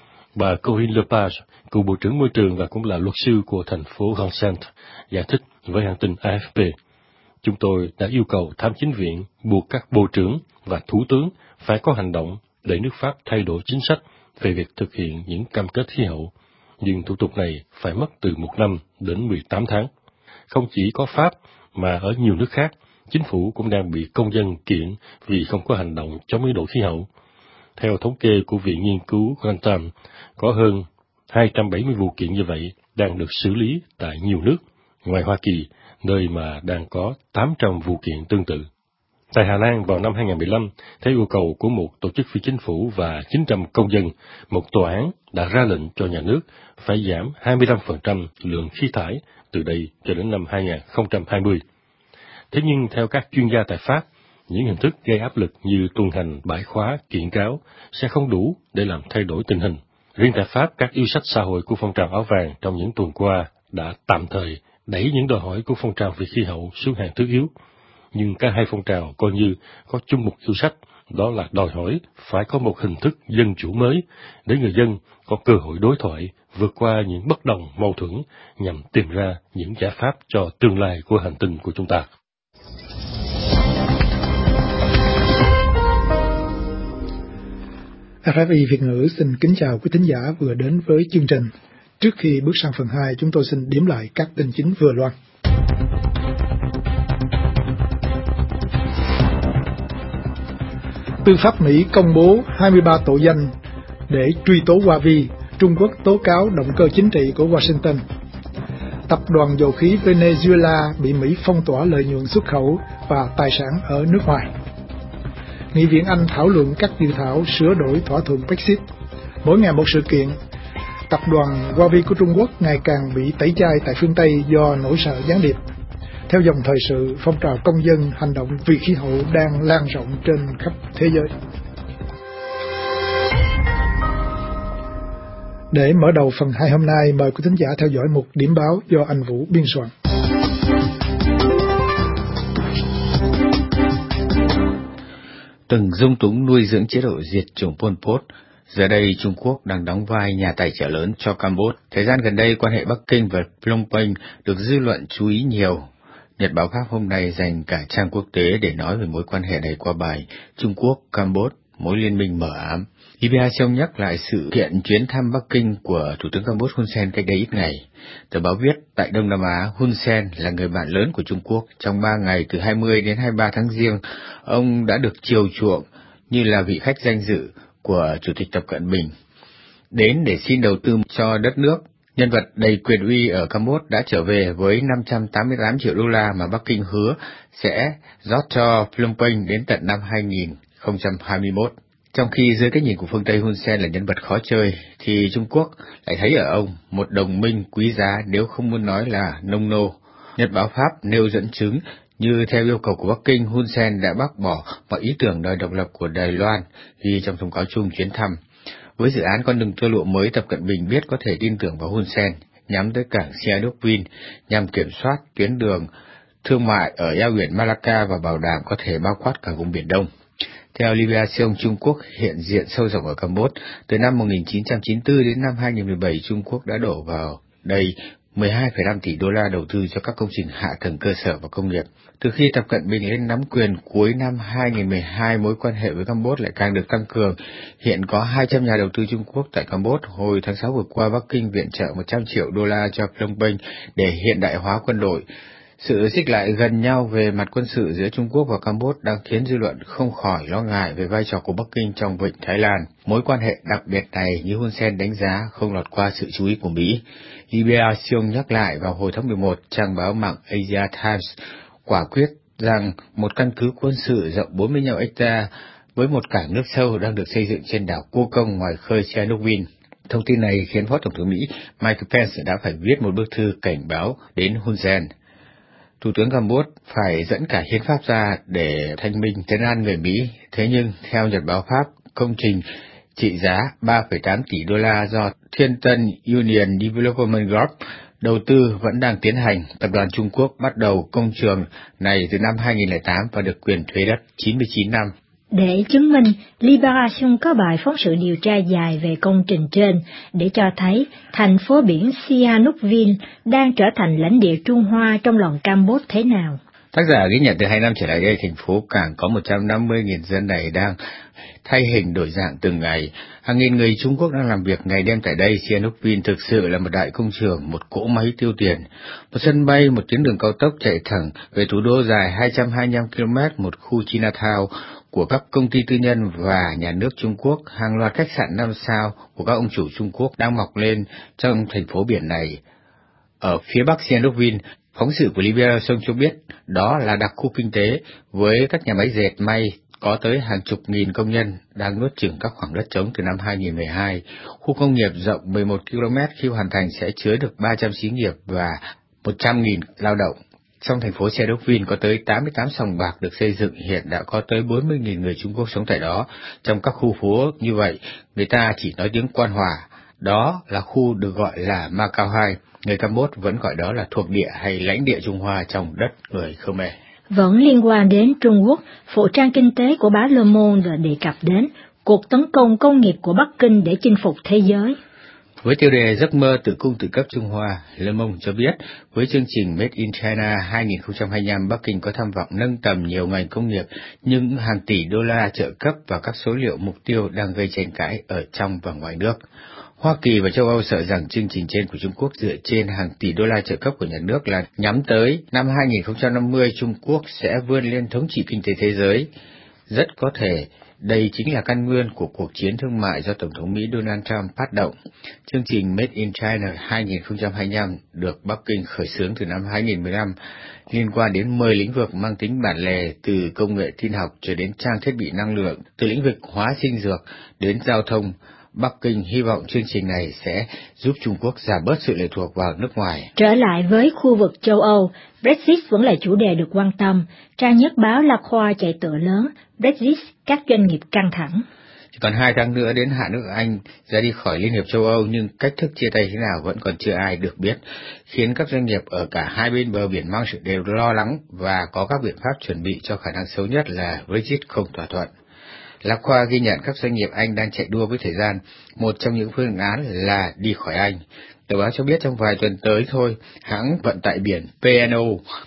Bà Corinne Lepage, cựu Bộ trưởng Môi trường và cũng là luật sư của thành phố Ronsen, giải thích với hãng tin AFP. Chúng tôi đã yêu cầu tham chính viện buộc các bộ trưởng và thủ tướng phải có hành động để nước Pháp thay đổi chính sách về việc thực hiện những cam kết khí hậu, nhưng thủ tục này phải mất từ 1 năm đến 18 tháng. Không chỉ có Pháp mà ở nhiều nước khác, chính phủ cũng đang bị công dân kiện vì không có hành động chống biến đổi khí hậu. Theo thống kê của Viện Nghiên cứu Grantham, có hơn 270 vụ kiện như vậy đang được xử lý tại nhiều nước, ngoài Hoa Kỳ, nơi mà đang có 800 vụ kiện tương tự. Tại Hà Lan vào năm 2015, theo yêu cầu của một tổ chức phi chính phủ và 900 công dân, một tòa án đã ra lệnh cho nhà nước phải giảm 25% lượng khí thải từ đây cho đến năm 2020. Thế nhưng theo các chuyên gia tại Pháp, những hình thức gây áp lực như tuần hành, bãi khóa, kiện cáo sẽ không đủ để làm thay đổi tình hình. Riêng tại Pháp, các yêu sách xã hội của phong trào áo vàng trong những tuần qua đã tạm thời đẩy những đòi hỏi của phong trào về khí hậu xuống hàng thứ yếu. Nhưng cả hai phong trào coi như có chung một yêu sách, đó là đòi hỏi phải có một hình thức dân chủ mới để người dân có cơ hội đối thoại, vượt qua những bất đồng mâu thuẫn nhằm tìm ra những giải pháp cho tương lai của hành tinh của chúng ta. RFI Việt ngữ xin kính chào quý thính giả vừa đến với chương trình. Trước khi bước sang phần 2, chúng tôi xin điểm lại các tin chính vừa loan. Tư pháp Mỹ công bố 23 tội danh để truy tố Hoa Vi. Trung Quốc tố cáo động cơ chính trị của Washington. Tập đoàn dầu khí Venezuela bị Mỹ phong tỏa lợi nhuận xuất khẩu và tài sản ở nước ngoài. Nghị viện Anh thảo luận các dự thảo sửa đổi thỏa thuận Brexit. Mỗi ngày một sự kiện. Tập đoàn Huawei của Trung Quốc ngày càng bị tẩy chay tại phương Tây do nỗi sợ gián điệp. Theo dòng thời sự, phong trào công dân hành động vì khí hậu đang lan rộng trên khắp thế giới. Để mở đầu phần 2 hôm nay, mời quý thính giả theo dõi một điểm báo do anh Vũ biên soạn. Từng dung túng nuôi dưỡng chế độ diệt chủng Pol Pot, giờ đây Trung Quốc đang đóng vai nhà tài trợ lớn cho Campuchia. Thời gian gần đây, quan hệ Bắc Kinh và Phnom Penh được dư luận chú ý nhiều. Nhật báo Pháp hôm nay dành cả trang quốc tế để nói về mối quan hệ này qua bài Trung Quốc, Campuchia, mối liên minh mờ ám. Libya nhắc lại sự kiện chuyến thăm Bắc Kinh của Thủ tướng Campuchia Hun Sen cách đây ít ngày. Tờ báo viết, tại Đông Nam Á, Hun Sen là người bạn lớn của Trung Quốc. Trong 3 ngày từ 20 đến 23 tháng Giêng, ông đã được chiều chuộng như là vị khách danh dự của Chủ tịch Tập Cận Bình. Đến để xin đầu tư cho đất nước, nhân vật đầy quyền uy ở Campuchia đã trở về với 588 triệu đô la mà Bắc Kinh hứa sẽ rót cho Phnom Penh đến tận năm 2021. Trong khi dưới cái nhìn của phương Tây Hun Sen là nhân vật khó chơi, thì Trung Quốc lại thấy ở ông một đồng minh quý giá nếu không muốn nói là nông nô. Nhật báo Pháp nêu dẫn chứng như theo yêu cầu của Bắc Kinh, Hun Sen đã bác bỏ mọi ý tưởng đòi độc lập của Đài Loan ghi trong thông cáo chung chuyến thăm. Với dự án con đường tơ lụa mới, Tập Cận Bình biết có thể tin tưởng vào Hun Sen, nhắm tới cảng Sihanouk Vinh nhằm kiểm soát tuyến đường thương mại ở eo biển Malacca và bảo đảm có thể bao quát cả vùng Biển Đông. Theo Libya, Trung Quốc hiện diện sâu rộng ở Campuchia. Từ năm 1994 đến năm 2017, Trung Quốc đã đổ vào đây 12,5 tỷ đô la đầu tư cho các công trình hạ tầng cơ sở và công nghiệp. Từ khi Tập Cận Bình lên nắm quyền cuối năm 2012, mối quan hệ với Campuchia lại càng được tăng cường. Hiện có 200 nhà đầu tư Trung Quốc tại Campuchia. Hồi tháng 6 vừa qua, Bắc Kinh viện trợ 100 triệu đô la cho Phnom Penh để hiện đại hóa quân đội. Sự xích lại gần nhau về mặt quân sự giữa Trung Quốc và Campuchia đang khiến dư luận không khỏi lo ngại về vai trò của Bắc Kinh trong vịnh Thái Lan. Mối quan hệ đặc biệt này, như Hun Sen đánh giá, không lọt qua sự chú ý của Mỹ. Libya nhắc lại vào hồi tháng 11, trang báo mạng Asia Times quả quyết rằng một căn cứ quân sự rộng 45 ha với một cảng nước sâu đang được xây dựng trên đảo Cô Công ngoài khơi Sihanouk Vinh. Thông tin này khiến Phó Tổng thống Mỹ Mike Pence đã phải viết một bức thư cảnh báo đến Hun Sen. Thủ tướng Campuchia phải dẫn cả hiến pháp ra để thanh minh trấn an người Mỹ. Thế nhưng, theo Nhật báo Pháp, công trình trị giá 3,8 tỷ đô la do Thiên Tân Union Development Group đầu tư vẫn đang tiến hành. Tập đoàn Trung Quốc bắt đầu công trường này từ năm 2008 và được quyền thuế đất 99 năm. Để chứng minh, Libération có bài phóng sự điều tra dài về công trình trên để cho thấy thành phố biển Sihanouk Vinh đang trở thành lãnh địa Trung Hoa trong lòng Campuchia thế nào. Tác giả ghi nhận từ 2 năm trở lại đây, thành phố cảng có 150.000 dân này đang thay hình đổi dạng từng ngày. Hàng nghìn người Trung Quốc đang làm việc ngày đêm tại đây. Sihanouk Vinh thực sự là một đại công trường, một cỗ máy tiêu tiền, một sân bay, một tuyến đường cao tốc chạy thẳng về thủ đô dài 225 km, một khu Chinatown của các công ty tư nhân và nhà nước Trung Quốc, hàng loạt khách sạn 5 sao của các ông chủ Trung Quốc đang mọc lên trong thành phố biển này. Ở phía bắc Sihanouk Vinh, phóng sự của Libération cho biết đó là đặc khu kinh tế với các nhà máy dệt may có tới hàng chục nghìn công nhân đang nuốt chửng các khoảng đất trống từ năm 2012. Khu công nghiệp rộng 11 km khi hoàn thành sẽ chứa được 300 xí nghiệp và 100.000 lao động. Trong thành phố Sihanouk Vinh có tới 88 sòng bạc được xây dựng, hiện đã có tới 40.000 người Trung Quốc sống tại đó. Trong các khu phố như vậy, người ta chỉ nói tiếng Quan Hòa. Đó là khu được gọi là Macau 2. Người Campuchia vẫn gọi đó là thuộc địa hay lãnh địa Trung Hoa trong đất người Khmer. Vẫn liên quan đến Trung Quốc, phụ trang kinh tế của báo Le Monde đề cập đến cuộc tấn công công nghiệp của Bắc Kinh để chinh phục thế giới. Với tiêu đề Giấc mơ tự cung tự cấp Trung Hoa, Le Monde cho biết, với chương trình Made in China 2025, Bắc Kinh có tham vọng nâng tầm nhiều ngành công nghiệp, nhưng hàng tỷ đô la trợ cấp và các số liệu mục tiêu đang gây tranh cãi ở trong và ngoài nước. Hoa Kỳ và châu Âu sợ rằng chương trình trên của Trung Quốc dựa trên hàng tỷ đô la trợ cấp của nhà nước là nhắm tới năm 2050 Trung Quốc sẽ vươn lên thống trị kinh tế thế giới. Rất có thể Đây chính là căn nguyên của cuộc chiến thương mại do Tổng thống Mỹ Donald Trump phát động. Chương trình Made in China 2025 được Bắc Kinh khởi xướng từ năm 2015, liên quan đến 10 lĩnh vực mang tính bản lề, từ công nghệ tin học cho đến trang thiết bị năng lượng, từ lĩnh vực hóa sinh dược đến giao thông. Bắc Kinh hy vọng chương trình này sẽ giúp Trung Quốc giảm bớt sự lệ thuộc vào nước ngoài. Trở lại với khu vực châu Âu, Brexit vẫn là chủ đề được quan tâm. Trang nhất báo La Croix chạy tựa lớn, Brexit, các doanh nghiệp căng thẳng. Chỉ còn 2 tháng nữa đến hạn nước Anh ra đi khỏi Liên hiệp châu Âu, nhưng cách thức chia tay thế nào vẫn còn chưa ai được biết, khiến các doanh nghiệp ở cả hai bên bờ biển Manche đều lo lắng và có các biện pháp chuẩn bị cho khả năng xấu nhất là Brexit không thỏa thuận. La Croix ghi nhận các doanh nghiệp Anh đang chạy đua với thời gian, một trong những phương án là đi khỏi Anh. Tờ báo cho biết trong vài tuần tới thôi, hãng vận tải biển P&O,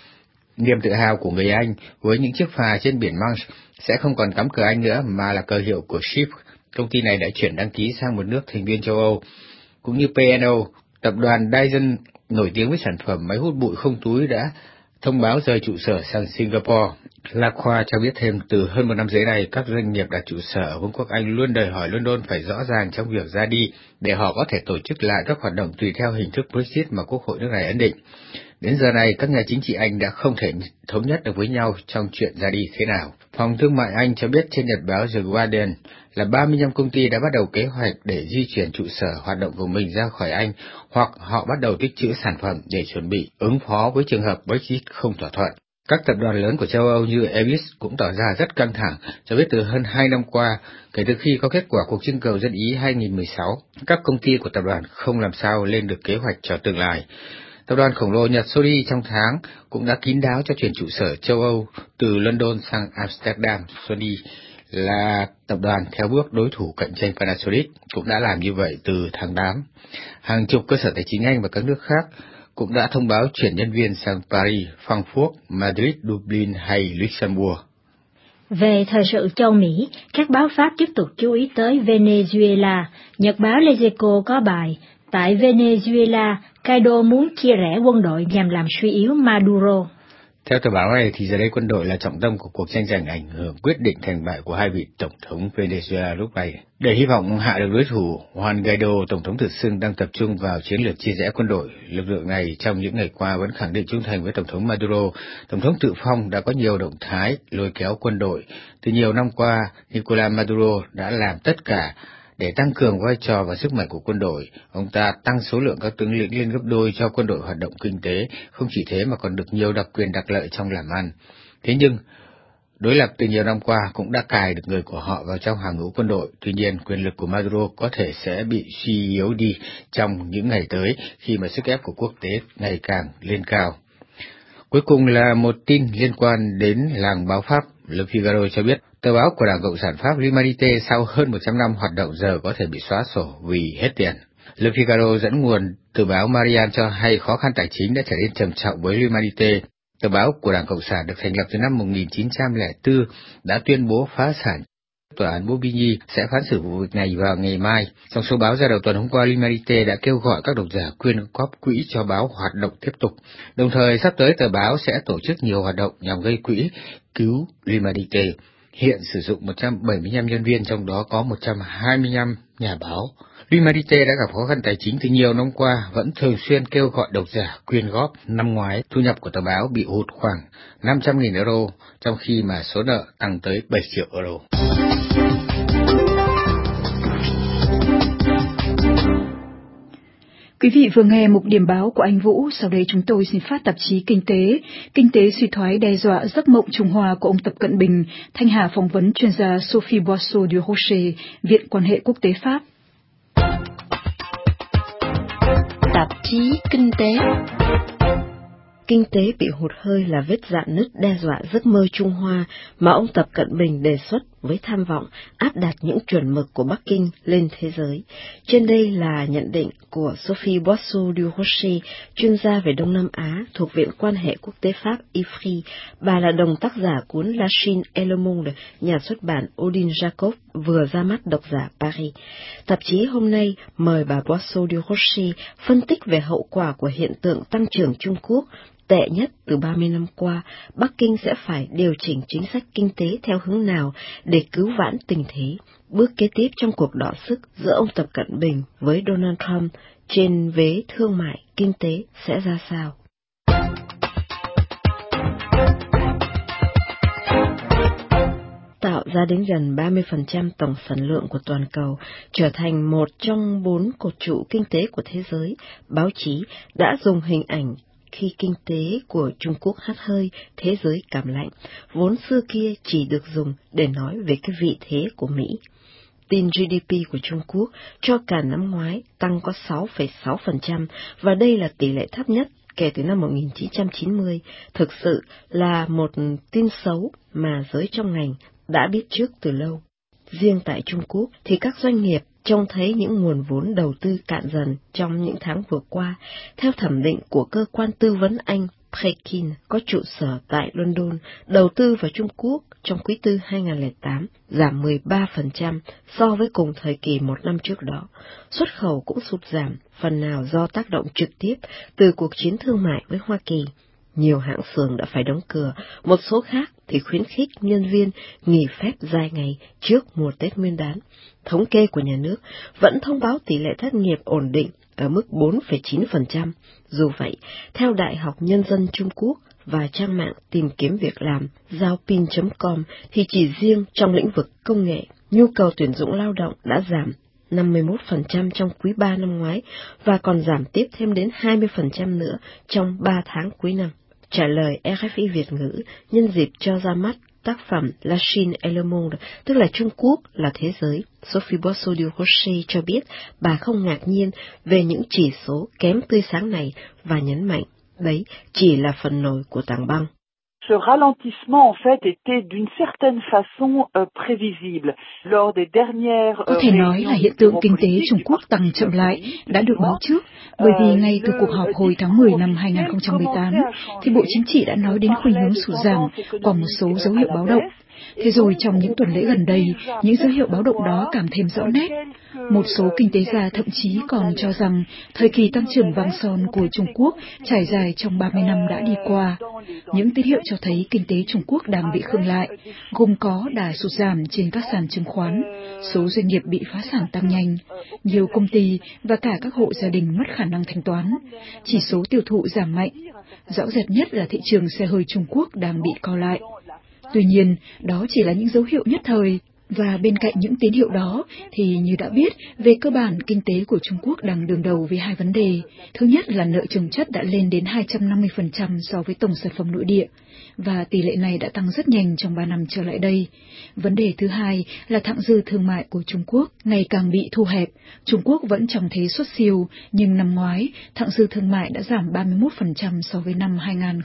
niềm tự hào của người Anh với những chiếc phà trên biển Manche, sẽ không còn cắm cờ Anh nữa mà là cờ hiệu của Ship. Công ty này đã chuyển đăng ký sang một nước thành viên châu Âu. Cũng như P&O, tập đoàn Dyson nổi tiếng với sản phẩm máy hút bụi không túi đã thông báo rời trụ sở sang Singapore. La Croix cho biết thêm, từ hơn 1 năm rưỡi này, các doanh nghiệp đặt trụ sở ở Vương quốc Anh luôn đòi hỏi London phải rõ ràng trong việc ra đi để họ có thể tổ chức lại các hoạt động tùy theo hình thức Brexit mà Quốc hội nước này ấn định. Đến giờ này, các nhà chính trị Anh đã không thể thống nhất được với nhau trong chuyện ra đi thế nào. Phòng Thương mại Anh cho biết trên nhật báo The Guardian là 35 công ty đã bắt đầu kế hoạch để di chuyển trụ sở hoạt động của mình ra khỏi Anh, hoặc họ bắt đầu tích trữ sản phẩm để chuẩn bị ứng phó với trường hợp Brexit không thỏa thuận. Các tập đoàn lớn của châu Âu như Avis cũng tỏ ra rất căng thẳng, cho biết từ hơn 2 năm qua, kể từ khi có kết quả cuộc trưng cầu dân Ý 2016, các công ty của tập đoàn không làm sao lên được kế hoạch cho tương lai. Tập đoàn khổng lồ Nhật Sony trong tháng cũng đã kín đáo cho chuyển trụ sở châu Âu từ London sang Amsterdam. Sony là tập đoàn theo bước đối thủ cạnh tranh Panasonic cũng đã làm như vậy từ tháng 8. Hàng chục cơ sở tài chính Anh và các nước khác cũng đã thông báo chuyển nhân viên sang Paris, Frankfurt, Madrid, Dublin hay Luxembourg. Về thời sự châu Mỹ, các báo Pháp tiếp tục chú ý tới Venezuela. Nhật báo Lezeco có bài, tại Venezuela, Guaido muốn chia rẽ quân đội nhằm làm suy yếu Maduro. Theo tờ báo này, thì giờ đây quân đội là trọng tâm của cuộc tranh giành ảnh hưởng quyết định thành bại của hai vị tổng thống Venezuela lúc này. Để hy vọng hạ được đối thủ, Juan Guaido, tổng thống tự xưng, đang tập trung vào chiến lược chia rẽ quân đội. Lực lượng này trong những ngày qua vẫn khẳng định trung thành với tổng thống Maduro. Tổng thống tự phong đã có nhiều động thái lôi kéo quân đội. Từ nhiều năm qua, Nicolás Maduro đã làm tất cả để tăng cường vai trò và sức mạnh của quân đội. Ông ta tăng số lượng các tướng lĩnh lên gấp đôi cho quân đội hoạt động kinh tế, không chỉ thế mà còn được nhiều đặc quyền đặc lợi trong làm ăn. Thế nhưng, đối lập từ nhiều năm qua cũng đã cài được người của họ vào trong hàng ngũ quân đội. Tuy nhiên, quyền lực của Maduro có thể sẽ bị suy yếu đi trong những ngày tới khi mà sức ép của quốc tế ngày càng lên cao. Cuối cùng là một tin liên quan đến làng báo Pháp. Le Figaro cho biết, tờ báo của Đảng Cộng sản Pháp L'Humanité sau hơn 100 năm hoạt động giờ có thể bị xóa sổ vì hết tiền. Le Figaro dẫn nguồn từ báo Marianne cho hay khó khăn tài chính đã trở nên trầm trọng với L'Humanité. Tờ báo của Đảng Cộng sản được thành lập từ năm 1904 đã tuyên bố phá sản. Tòa án Bobigny sẽ phán xử vụ việc này vào ngày mai. Trong số báo ra đầu tuần hôm qua, L'Humanité đã kêu gọi các độc giả quyên góp quỹ cho báo hoạt động tiếp tục. Đồng thời, sắp tới tờ báo sẽ tổ chức nhiều hoạt động nhằm gây quỹ cứu L'Humanité. Hiện sử dụng 175 nhân viên, trong đó có 125 nhà báo. L'Humanité đã gặp khó khăn tài chính từ nhiều năm qua, vẫn thường xuyên kêu gọi độc giả quyên góp. Năm ngoái, thu nhập của tờ báo bị hụt khoảng 500.000 euro, trong khi mà số nợ tăng tới 7 triệu euro. Quý vị vừa nghe mục điểm báo của anh Vũ, sau đây chúng tôi xin phát tạp chí Kinh tế. Kinh tế suy thoái đe dọa giấc mộng Trung Hoa của ông Tập Cận Bình. Thanh Hà phỏng vấn chuyên gia Sophie Boisseau du Rocher, Viện Quan hệ Quốc tế Pháp. Tạp chí Kinh tế. Kinh tế bị hụt hơi là vết rạn nứt đe dọa giấc mơ Trung Hoa mà ông Tập Cận Bình đề xuất với tham vọng áp đặt những chuẩn mực của Bắc Kinh lên thế giới. Trên đây là nhận định của Sophie Boisseau du Rocher, chuyên gia về Đông Nam Á thuộc Viện Quan hệ Quốc tế Pháp IFRI. Bà là đồng tác giả cuốn La Chine et le Monde, nhà xuất bản Odile Jacob vừa ra mắt độc giả Paris. Tạp chí hôm nay mời bà Boisseau du Rocher phân tích về hậu quả của hiện tượng tăng trưởng Trung Quốc tệ nhất từ 30 năm qua, Bắc Kinh sẽ phải điều chỉnh chính sách kinh tế theo hướng nào để cứu vãn tình thế. Bước kế tiếp trong cuộc đọ sức giữa ông Tập Cận Bình với Donald Trump trên vế thương mại, kinh tế sẽ ra sao? Tạo ra đến gần 30% tổng sản lượng của toàn cầu, trở thành một trong 4 cột trụ kinh tế của thế giới, báo chí đã dùng hình ảnh khi kinh tế của Trung Quốc hắt hơi, thế giới cảm lạnh, vốn xưa kia chỉ được dùng để nói về cái vị thế của Mỹ. Tin GDP của Trung Quốc cho cả năm ngoái tăng có 6,6%, và đây là tỷ lệ thấp nhất kể từ năm 1990, thực sự là một tin xấu mà giới trong ngành đã biết trước từ lâu. Riêng tại Trung Quốc thì các doanh nghiệp trông thấy những nguồn vốn đầu tư cạn dần trong những tháng vừa qua. Theo thẩm định của cơ quan tư vấn Anh Prekin có trụ sở tại London, đầu tư vào Trung Quốc trong quý tư 2008 giảm 13% so với cùng thời kỳ một năm trước đó. Xuất khẩu cũng sụt giảm, phần nào do tác động trực tiếp từ cuộc chiến thương mại với Hoa Kỳ. Nhiều hãng xưởng đã phải đóng cửa, một số khác thì khuyến khích nhân viên nghỉ phép dài ngày trước mùa Tết Nguyên đán. Thống kê của nhà nước vẫn thông báo tỷ lệ thất nghiệp ổn định ở mức 4,9%. Dù vậy, theo Đại học Nhân dân Trung Quốc và trang mạng tìm kiếm việc làm Zhaopin.com thì chỉ riêng trong lĩnh vực công nghệ, nhu cầu tuyển dụng lao động đã giảm 51% trong quý 3 năm ngoái và còn giảm tiếp thêm đến 20% nữa trong 3 tháng cuối năm. Trả lời RFI Việt ngữ nhân dịp cho ra mắt tác phẩm La Chine et le monde, tức là Trung Quốc là thế giới, Sophie Boissou du Rocher cho biết bà không ngạc nhiên về những chỉ số kém tươi sáng này và nhấn mạnh đấy chỉ là phần nổi của tảng băng. Ce ralentissement, en fait, était d'une certaine façon prévisible. Lors des dernières Có thể nói là hiện tượng kinh tế Trung Quốc tăng chậm lại đã được báo trước, bởi vì ngay từ cuộc họp hồi tháng 10 năm 2018, thì Bộ Chính trị đã nói đến khuynh hướng sụt giảm qua một số dấu hiệu báo động. Thế rồi trong những tuần lễ gần đây, những dấu hiệu báo động đó càng thêm rõ nét. Một số kinh tế gia thậm chí còn cho rằng thời kỳ tăng trưởng vàng son của Trung Quốc trải dài trong 30 năm đã đi qua. Những tín hiệu cho thấy kinh tế Trung Quốc đang bị khựng lại, gồm có đà sụt giảm trên các sàn chứng khoán, số doanh nghiệp bị phá sản tăng nhanh, nhiều công ty và cả các hộ gia đình mất khả năng thanh toán, chỉ số tiêu thụ giảm mạnh. Rõ rệt nhất là thị trường xe hơi Trung Quốc đang bị co lại. Tuy nhiên, đó chỉ là những dấu hiệu nhất thời, và bên cạnh những tín hiệu đó thì như đã biết, về cơ bản kinh tế của Trung Quốc đang đương đầu với hai vấn đề. Thứ nhất là nợ chồng chất đã lên đến 250% so với tổng sản phẩm nội địa, và tỷ lệ này đã tăng rất nhanh trong 3 năm trở lại đây. Vấn đề thứ hai là thặng dư thương mại của Trung Quốc ngày càng bị thu hẹp. Trung Quốc vẫn trong thế xuất siêu, nhưng năm ngoái, thặng dư thương mại đã giảm 31% so với năm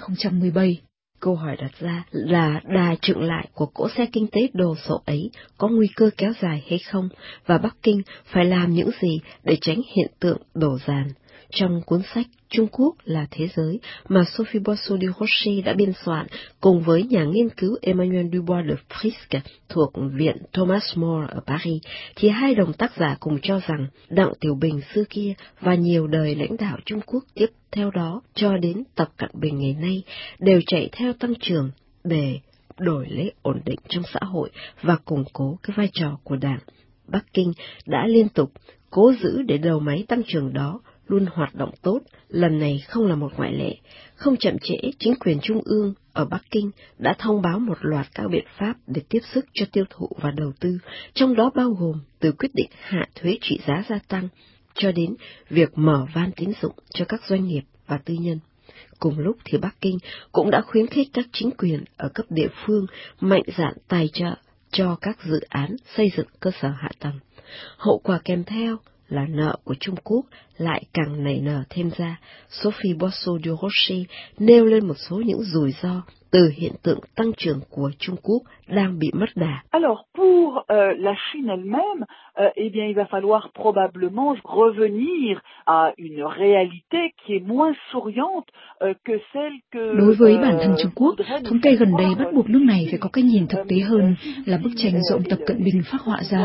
2017. Câu hỏi đặt ra là đà chững lại của cỗ xe kinh tế đồ sộ ấy có nguy cơ kéo dài hay không, và Bắc Kinh phải làm những gì để tránh hiện tượng đổ dàn. Trong cuốn sách Trung Quốc là thế giới mà Sophie Boissou du Rocher đã biên soạn cùng với nhà nghiên cứu Emmanuel Dubois de Frisque thuộc Viện Thomas More ở Paris, thì hai đồng tác giả cùng cho rằng Đặng Tiểu Bình xưa kia và nhiều đời lãnh đạo Trung Quốc tiếp theo đó cho đến Tập Cận Bình ngày nay đều chạy theo tăng trưởng để đổi lấy ổn định trong xã hội và củng cố cái vai trò của Đảng. Bắc Kinh đã liên tục cố giữ để đầu máy tăng trưởng đó luôn hoạt động tốt, lần này không là một ngoại lệ. Không chậm trễ, chính quyền trung ương ở Bắc Kinh đã thông báo một loạt các biện pháp để tiếp sức cho tiêu thụ và đầu tư, trong đó bao gồm từ quyết định hạ thuế trị giá gia tăng cho đến việc mở van tín dụng cho các doanh nghiệp và tư nhân. Cùng lúc thì Bắc Kinh cũng đã khuyến khích các chính quyền ở cấp địa phương mạnh dạn tài trợ cho các dự án xây dựng cơ sở hạ tầng. Hậu quả kèm theo là nợ của Trung Quốc lại càng nảy nở thêm ra. Sophie Boissou du Rocher nêu lên một số những rủi ro từ hiện tượng tăng trưởng của Trung Quốc đang bị mất đà. Alors pour la Chine elle-même, eh bien il va falloir probablement revenir à une réalité qui est moins souriante que celle que Đối với bản thân Trung Quốc, thống kê gần đây bắt buộc nước này phải có cái nhìn thực tế hơn là bức tranh do ông Tập Cận Bình phác họa ra.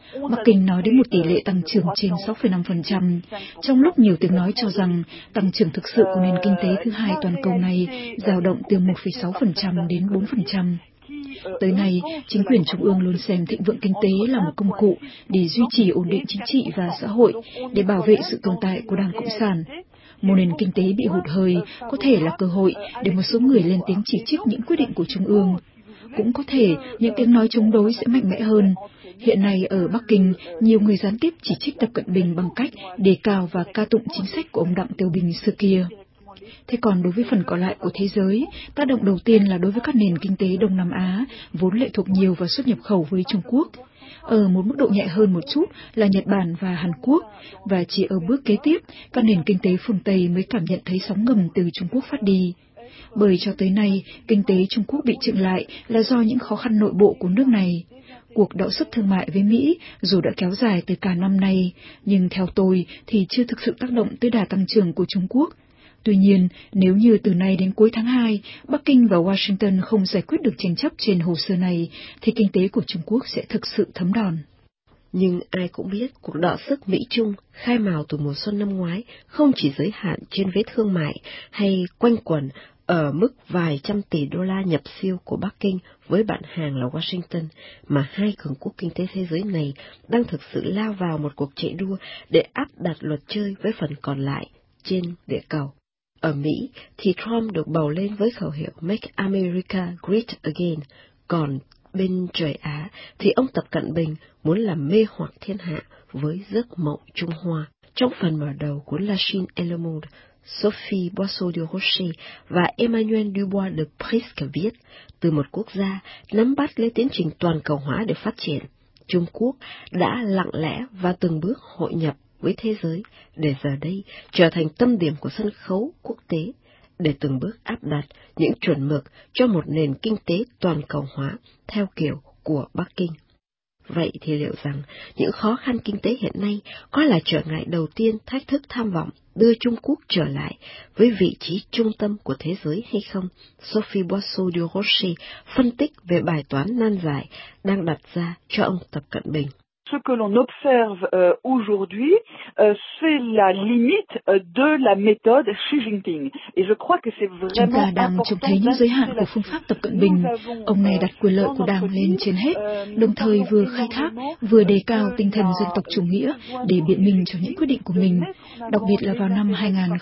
Bắc Kinh nói đến một tỷ lệ tăng trưởng trên 6,5%, trong lúc nhiều tiếng nói cho rằng tăng trưởng thực sự của nền kinh tế thứ hai toàn cầu này dao động từ 1,6% đến 4%. Tới nay, chính quyền trung ương luôn xem thịnh vượng kinh tế là một công cụ để duy trì ổn định chính trị và xã hội, để bảo vệ sự tồn tại của Đảng Cộng sản. Một nền kinh tế bị hụt hơi có thể là cơ hội để một số người lên tiếng chỉ trích những quyết định của trung ương. Cũng có thể những tiếng nói chống đối sẽ mạnh mẽ hơn. Hiện nay ở Bắc Kinh, nhiều người gián tiếp chỉ trích Tập Cận Bình bằng cách đề cao và ca tụng chính sách của ông Đặng Tiểu Bình xưa kia. Thế còn đối với phần còn lại của thế giới, tác động đầu tiên là đối với các nền kinh tế Đông Nam Á, vốn lệ thuộc nhiều vào xuất nhập khẩu với Trung Quốc. Ở một mức độ nhẹ hơn một chút là Nhật Bản và Hàn Quốc, và chỉ ở bước kế tiếp, các nền kinh tế phương Tây mới cảm nhận thấy sóng ngầm từ Trung Quốc phát đi. Bởi cho tới nay, kinh tế Trung Quốc bị chững lại là do những khó khăn nội bộ của nước này. Cuộc đọ sức thương mại với Mỹ dù đã kéo dài từ cả năm nay, nhưng theo tôi thì chưa thực sự tác động tới đà tăng trưởng của Trung Quốc. Tuy nhiên, nếu như từ nay đến cuối tháng 2, Bắc Kinh và Washington không giải quyết được tranh chấp trên hồ sơ này, thì kinh tế của Trung Quốc sẽ thực sự thấm đòn. Nhưng ai cũng biết cuộc đọ sức Mỹ-Trung khai mào từ mùa xuân năm ngoái không chỉ giới hạn trên vế thương mại hay quanh quẩn ở mức vài trăm tỷ đô la nhập siêu của Bắc Kinh với bạn hàng là Washington, mà hai cường quốc kinh tế thế giới này đang thực sự lao vào một cuộc chạy đua để áp đặt luật chơi với phần còn lại trên địa cầu. Ở Mỹ thì Trump được bầu lên với khẩu hiệu Make America Great Again, còn bên trời Á thì ông Tập Cận Bình muốn làm mê hoặc thiên hạ với giấc mộng Trung Hoa. Trong phần mở đầu cuốn La Chine et le Monde, Sophie Boisseau de Rocher và Emmanuel Dubois de Prisque viết, từ một quốc gia nắm bắt lấy tiến trình toàn cầu hóa để phát triển, Trung Quốc đã lặng lẽ và từng bước hội nhập với thế giới, để giờ đây trở thành tâm điểm của sân khấu quốc tế, để từng bước áp đặt những chuẩn mực cho một nền kinh tế toàn cầu hóa theo kiểu của Bắc Kinh. Vậy thì liệu rằng những khó khăn kinh tế hiện nay có là trở ngại đầu tiên thách thức tham vọng đưa Trung Quốc trở lại với vị trí trung tâm của thế giới hay không? Sophie Boisseau de Rocher phân tích về bài toán nan giải đang đặt ra cho ông Tập Cận Bình. Ce que l'on observe aujourd'hui, c'est la limite de la méthode Xi Jinping. Et je crois que c'est vraiment chúng ta đang trông thấy những giới hạn của phương pháp Tập Cận Bình. Ông này đặt quyền lợi của Đảng lên trên hết, đồng thời vừa khai thác, vừa đề cao tinh thần dân tộc chủ nghĩa để biện minh cho những quyết định của mình. Đặc biệt là vào năm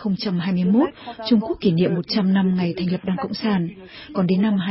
2021, Trung Quốc kỷ niệm 100 năm ngày thành lập Đảng Cộng sản. Còn đến năm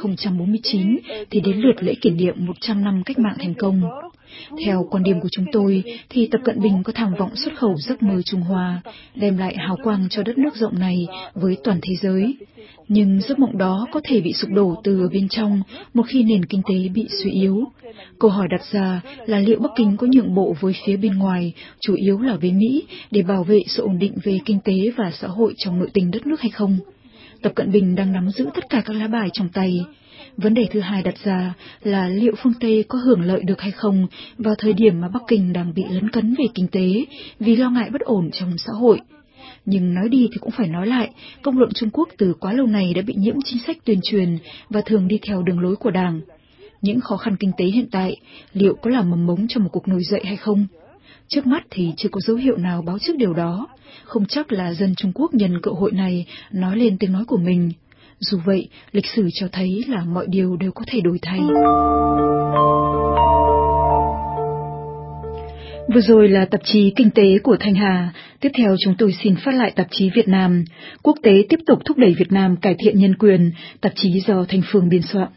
2049 thì đến lượt lễ kỷ niệm 100 năm cách mạng thành công. Theo quan điểm của chúng tôi, thì Tập Cận Bình có tham vọng xuất khẩu giấc mơ Trung Hoa, đem lại hào quang cho đất nước rộng này với toàn thế giới. Nhưng giấc mộng đó có thể bị sụp đổ từ bên trong một khi nền kinh tế bị suy yếu. Câu hỏi đặt ra là liệu Bắc Kinh có nhượng bộ với phía bên ngoài, chủ yếu là với Mỹ, để bảo vệ sự ổn định về kinh tế và xã hội trong nội tình đất nước hay không? Tập Cận Bình đang nắm giữ tất cả các lá bài trong tay. Vấn đề thứ hai đặt ra là liệu phương Tây có hưởng lợi được hay không vào thời điểm mà Bắc Kinh đang bị lấn cấn về kinh tế vì lo ngại bất ổn trong xã hội. Nhưng nói đi thì cũng phải nói lại, công luận Trung Quốc từ quá lâu nay đã bị nhiễm chính sách tuyên truyền và thường đi theo đường lối của Đảng. Những khó khăn kinh tế hiện tại liệu có là mầm mống cho một cuộc nổi dậy hay không? Trước mắt thì chưa có dấu hiệu nào báo trước điều đó, không chắc là dân Trung Quốc nhân cơ hội này nói lên tiếng nói của mình. Dù vậy, lịch sử cho thấy là mọi điều đều có thể đổi thay. Vừa rồi là tạp chí Kinh tế của Thanh Hà. Tiếp theo chúng tôi xin phát lại tạp chí Việt Nam. Quốc tế tiếp tục thúc đẩy Việt Nam cải thiện nhân quyền. Tạp chí do Thanh Phương biên soạn.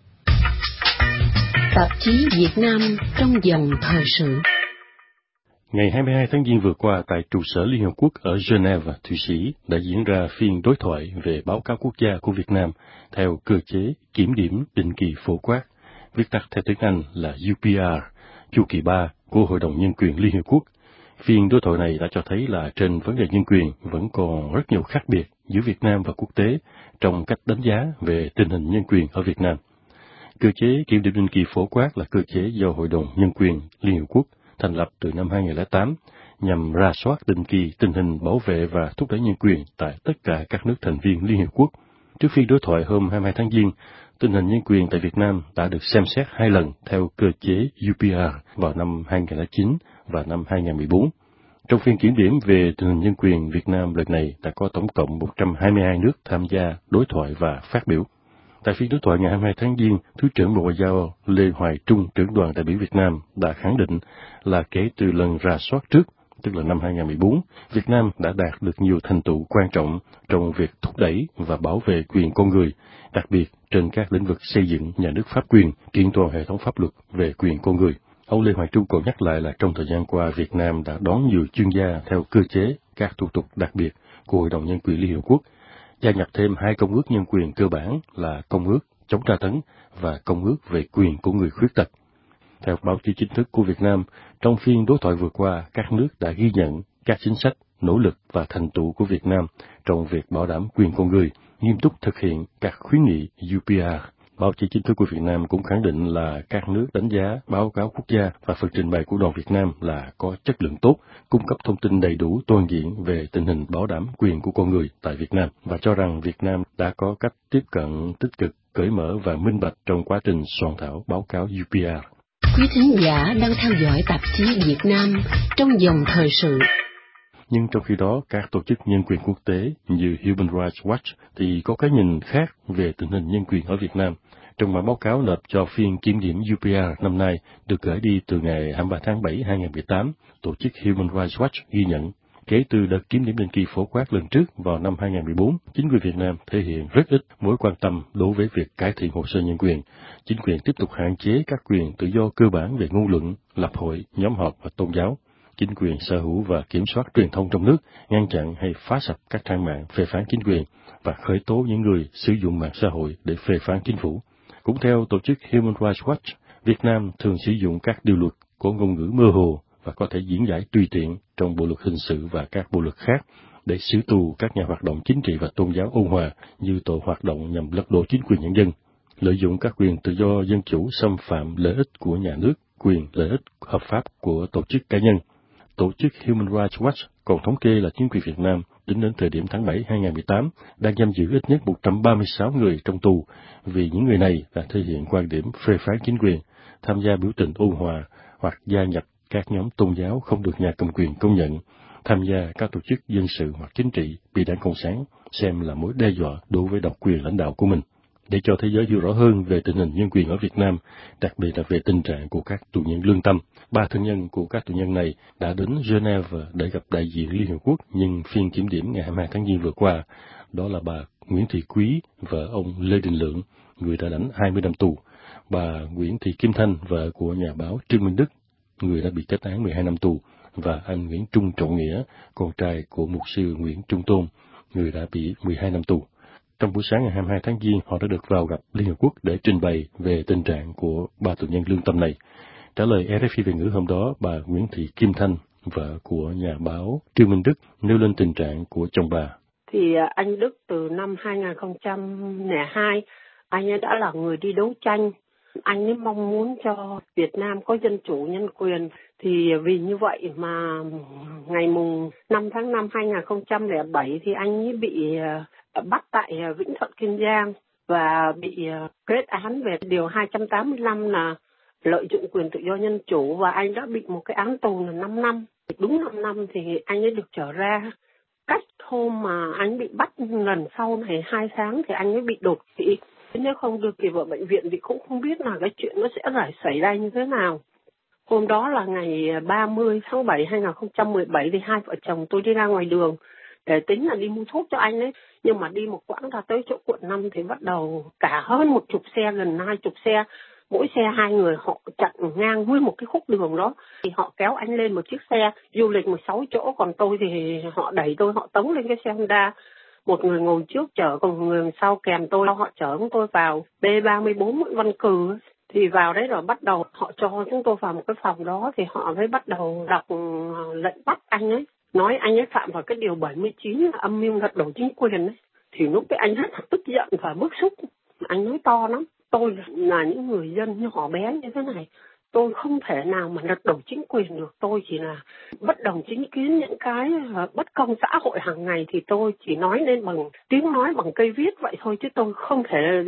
Tạp chí Việt Nam trong dòng thời sự. Ngày 22 tháng Giêng vừa qua, tại trụ sở Liên Hợp Quốc ở Geneva, Thụy Sĩ, đã diễn ra phiên đối thoại về báo cáo quốc gia của Việt Nam theo cơ chế kiểm điểm định kỳ phổ quát, viết tắt theo tiếng Anh là UPR, chu kỳ 3 của Hội đồng Nhân quyền Liên Hợp Quốc. Phiên đối thoại này đã cho thấy là trên vấn đề nhân quyền vẫn còn rất nhiều khác biệt giữa Việt Nam và quốc tế trong cách đánh giá về tình hình nhân quyền ở Việt Nam. Cơ chế kiểm điểm định kỳ phổ quát là cơ chế do Hội đồng Nhân quyền Liên Hợp Quốc thành lập từ năm 2008 nhằm rà soát định kỳ tình hình bảo vệ và thúc đẩy nhân quyền tại tất cả các nước thành viên Liên Hợp Quốc. Trước phiên đối thoại hôm 22 tháng Giêng, Tình hình nhân quyền tại Việt Nam đã được xem xét 2 lần theo cơ chế UPR vào năm 2009 và năm 2014. Trong phiên kiểm điểm về tình hình nhân quyền Việt Nam lần này đã có tổng cộng 122 nước tham gia đối thoại và phát biểu. Tại phiên đối thoại ngày 22 tháng Giêng, Thứ trưởng Bộ Ngoại giao Lê Hoài Trung, trưởng đoàn đại biểu Việt Nam, đã khẳng định là kể từ lần rà soát trước, tức là năm 2014, Việt Nam đã đạt được nhiều thành tựu quan trọng trong việc thúc đẩy và bảo vệ quyền con người, đặc biệt trên các lĩnh vực xây dựng nhà nước pháp quyền, kiện toàn hệ thống pháp luật về quyền con người. Ông Lê Hoài Trung còn nhắc lại là trong thời gian qua, Việt Nam đã đón nhiều chuyên gia theo cơ chế các thủ tục đặc biệt của Hội đồng Nhân quyền Liên Hiệp Quốc, gia nhập thêm 2 công ước nhân quyền cơ bản là Công ước chống tra tấn và Công ước về quyền của người khuyết tật. Theo báo chí chính thức của Việt Nam, trong phiên đối thoại vừa qua, các nước đã ghi nhận các chính sách, nỗ lực và thành tựu của Việt Nam trong việc bảo đảm quyền con người, nghiêm túc thực hiện các khuyến nghị UPR. Báo chí chính thức của Việt Nam cũng khẳng định là các nước đánh giá báo cáo quốc gia và phần trình bày của đoàn Việt Nam là có chất lượng tốt, cung cấp thông tin đầy đủ toàn diện về tình hình bảo đảm quyền của con người tại Việt Nam và cho rằng Việt Nam đã có cách tiếp cận tích cực, cởi mở và minh bạch trong quá trình soạn thảo báo cáo UPR. Quý thính giả đang theo dõi tạp chí Việt Nam trong dòng thời sự. Nhưng trong khi đó, các tổ chức nhân quyền quốc tế như Human Rights Watch thì có cái nhìn khác về tình hình nhân quyền ở Việt Nam. Trong bản báo cáo nộp cho phiên kiểm điểm UPR năm nay được gửi đi từ ngày 23 tháng 7 2018, tổ chức Human Rights Watch ghi nhận, kể từ đợt kiểm điểm định kỳ phổ quát lần trước vào năm 2014, chính quyền Việt Nam thể hiện rất ít mối quan tâm đối với việc cải thiện hồ sơ nhân quyền. Chính quyền tiếp tục hạn chế các quyền tự do cơ bản về ngôn luận, lập hội, nhóm họp và tôn giáo. Chính quyền sở hữu và kiểm soát truyền thông trong nước, ngăn chặn hay phá sập các trang mạng phê phán chính quyền và khởi tố những người sử dụng mạng xã hội để phê phán chính phủ. Cũng theo tổ chức Human Rights Watch, Việt Nam thường sử dụng các điều luật có ngôn ngữ mơ hồ và có thể diễn giải tùy tiện trong bộ luật hình sự và các bộ luật khác để xử tù các nhà hoạt động chính trị và tôn giáo ôn hòa như tội hoạt động nhằm lật đổ chính quyền nhân dân, lợi dụng các quyền tự do dân chủ xâm phạm lợi ích của nhà nước, quyền lợi ích hợp pháp của tổ chức cá nhân. Tổ chức Human Rights Watch còn thống kê là chính quyền Việt Nam tính đến thời điểm tháng 7 2018 đang giam giữ ít nhất 136 người trong tù vì những người này đã thể hiện quan điểm phê phán chính quyền, tham gia biểu tình ôn hòa hoặc gia nhập các nhóm tôn giáo không được nhà cầm quyền công nhận, tham gia các tổ chức dân sự hoặc chính trị bị Đảng Cộng sản xem là mối đe dọa đối với độc quyền lãnh đạo của mình. Để cho thế giới hiểu rõ hơn về tình hình nhân quyền ở Việt Nam, đặc biệt là về tình trạng của các tù nhân lương tâm, 3 thân nhân của các tù nhân này đã đến Geneva để gặp đại diện Liên Hợp Quốc, nhưng phiên kiểm điểm ngày 22 tháng Giêng vừa qua, đó là bà Nguyễn Thị Quý, vợ ông Lê Đình Lượng, người đã lãnh 20 năm tù, bà Nguyễn Thị Kim Thanh, vợ của nhà báo Trương Minh Đức, người đã bị kết án 12 năm tù, và anh Nguyễn Trung Trọng Nghĩa, con trai của mục sư Nguyễn Trung Tôn, người đã bị 12 năm tù. Trong buổi sáng ngày 22 tháng Giêng, họ đã được vào gặp Liên Hợp Quốc để trình bày về tình trạng của 3 tù nhân lương tâm này. Trả lời RFI Việt ngữ hôm đó, bà Nguyễn Thị Kim Thanh, vợ của nhà báo Trương Minh Đức, nêu lên tình trạng của chồng bà. Thì anh Đức từ năm 2002, anh ấy đã là người đi đấu tranh. Anh ấy mong muốn cho Việt Nam có dân chủ nhân quyền. Thì vì như vậy mà ngày mùng 5 tháng 5 2007 thì anh ấy bị bắt tại Vĩnh Thuận, Kiên Giang và bị kết án về điều 285 là lợi dụng quyền tự do dân chủ, và anh đã bị một cái án tù là 5 năm. Đúng 5 năm thì anh ấy được trở ra. Cách hôm mà anh bị bắt lần sau này 2 tháng thì anh ấy bị đột quỵ. Nếu không được kịp ở bệnh viện thì cũng không biết là cái chuyện nó sẽ xảy ra như thế nào. Hôm đó là ngày 30 tháng 7 2017 thì hai vợ chồng tôi đi ra ngoài đường để tính là đi mua thuốc cho anh ấy. Nhưng mà đi một quãng ra tới chỗ quận 5 thì bắt đầu cả hơn 10 xe, gần 20 xe. Mỗi xe 2 người, họ chặn ngang nguyên một cái khúc đường đó. Thì họ kéo anh lên một chiếc xe du lịch 16 chỗ, còn tôi thì họ đẩy tôi, họ tống lên cái xe Honda. Một người ngồi trước chở, còn một người sau kèm tôi, họ chở chúng tôi vào B34 Nguyễn Văn Cừ. Thì vào đấy rồi bắt đầu họ cho chúng tôi vào một cái phòng đó, thì họ mới bắt đầu đọc lệnh bắt anh ấy. Nói anh ấy phạm vào cái điều 79 là âm mưu lật đổ chính quyền ấy. Thì lúc đấy anh rất là tức giận và bức xúc. Anh nói to lắm. Tôi là những người dân nhỏ bé như thế này, tôi không thể nào mà lật đổ chính quyền được. Tôi chỉ là bất đồng chính kiến những cái bất công xã hội hàng ngày thì tôi chỉ nói lên bằng tiếng nói, bằng cây viết vậy thôi, chứ tôi không thể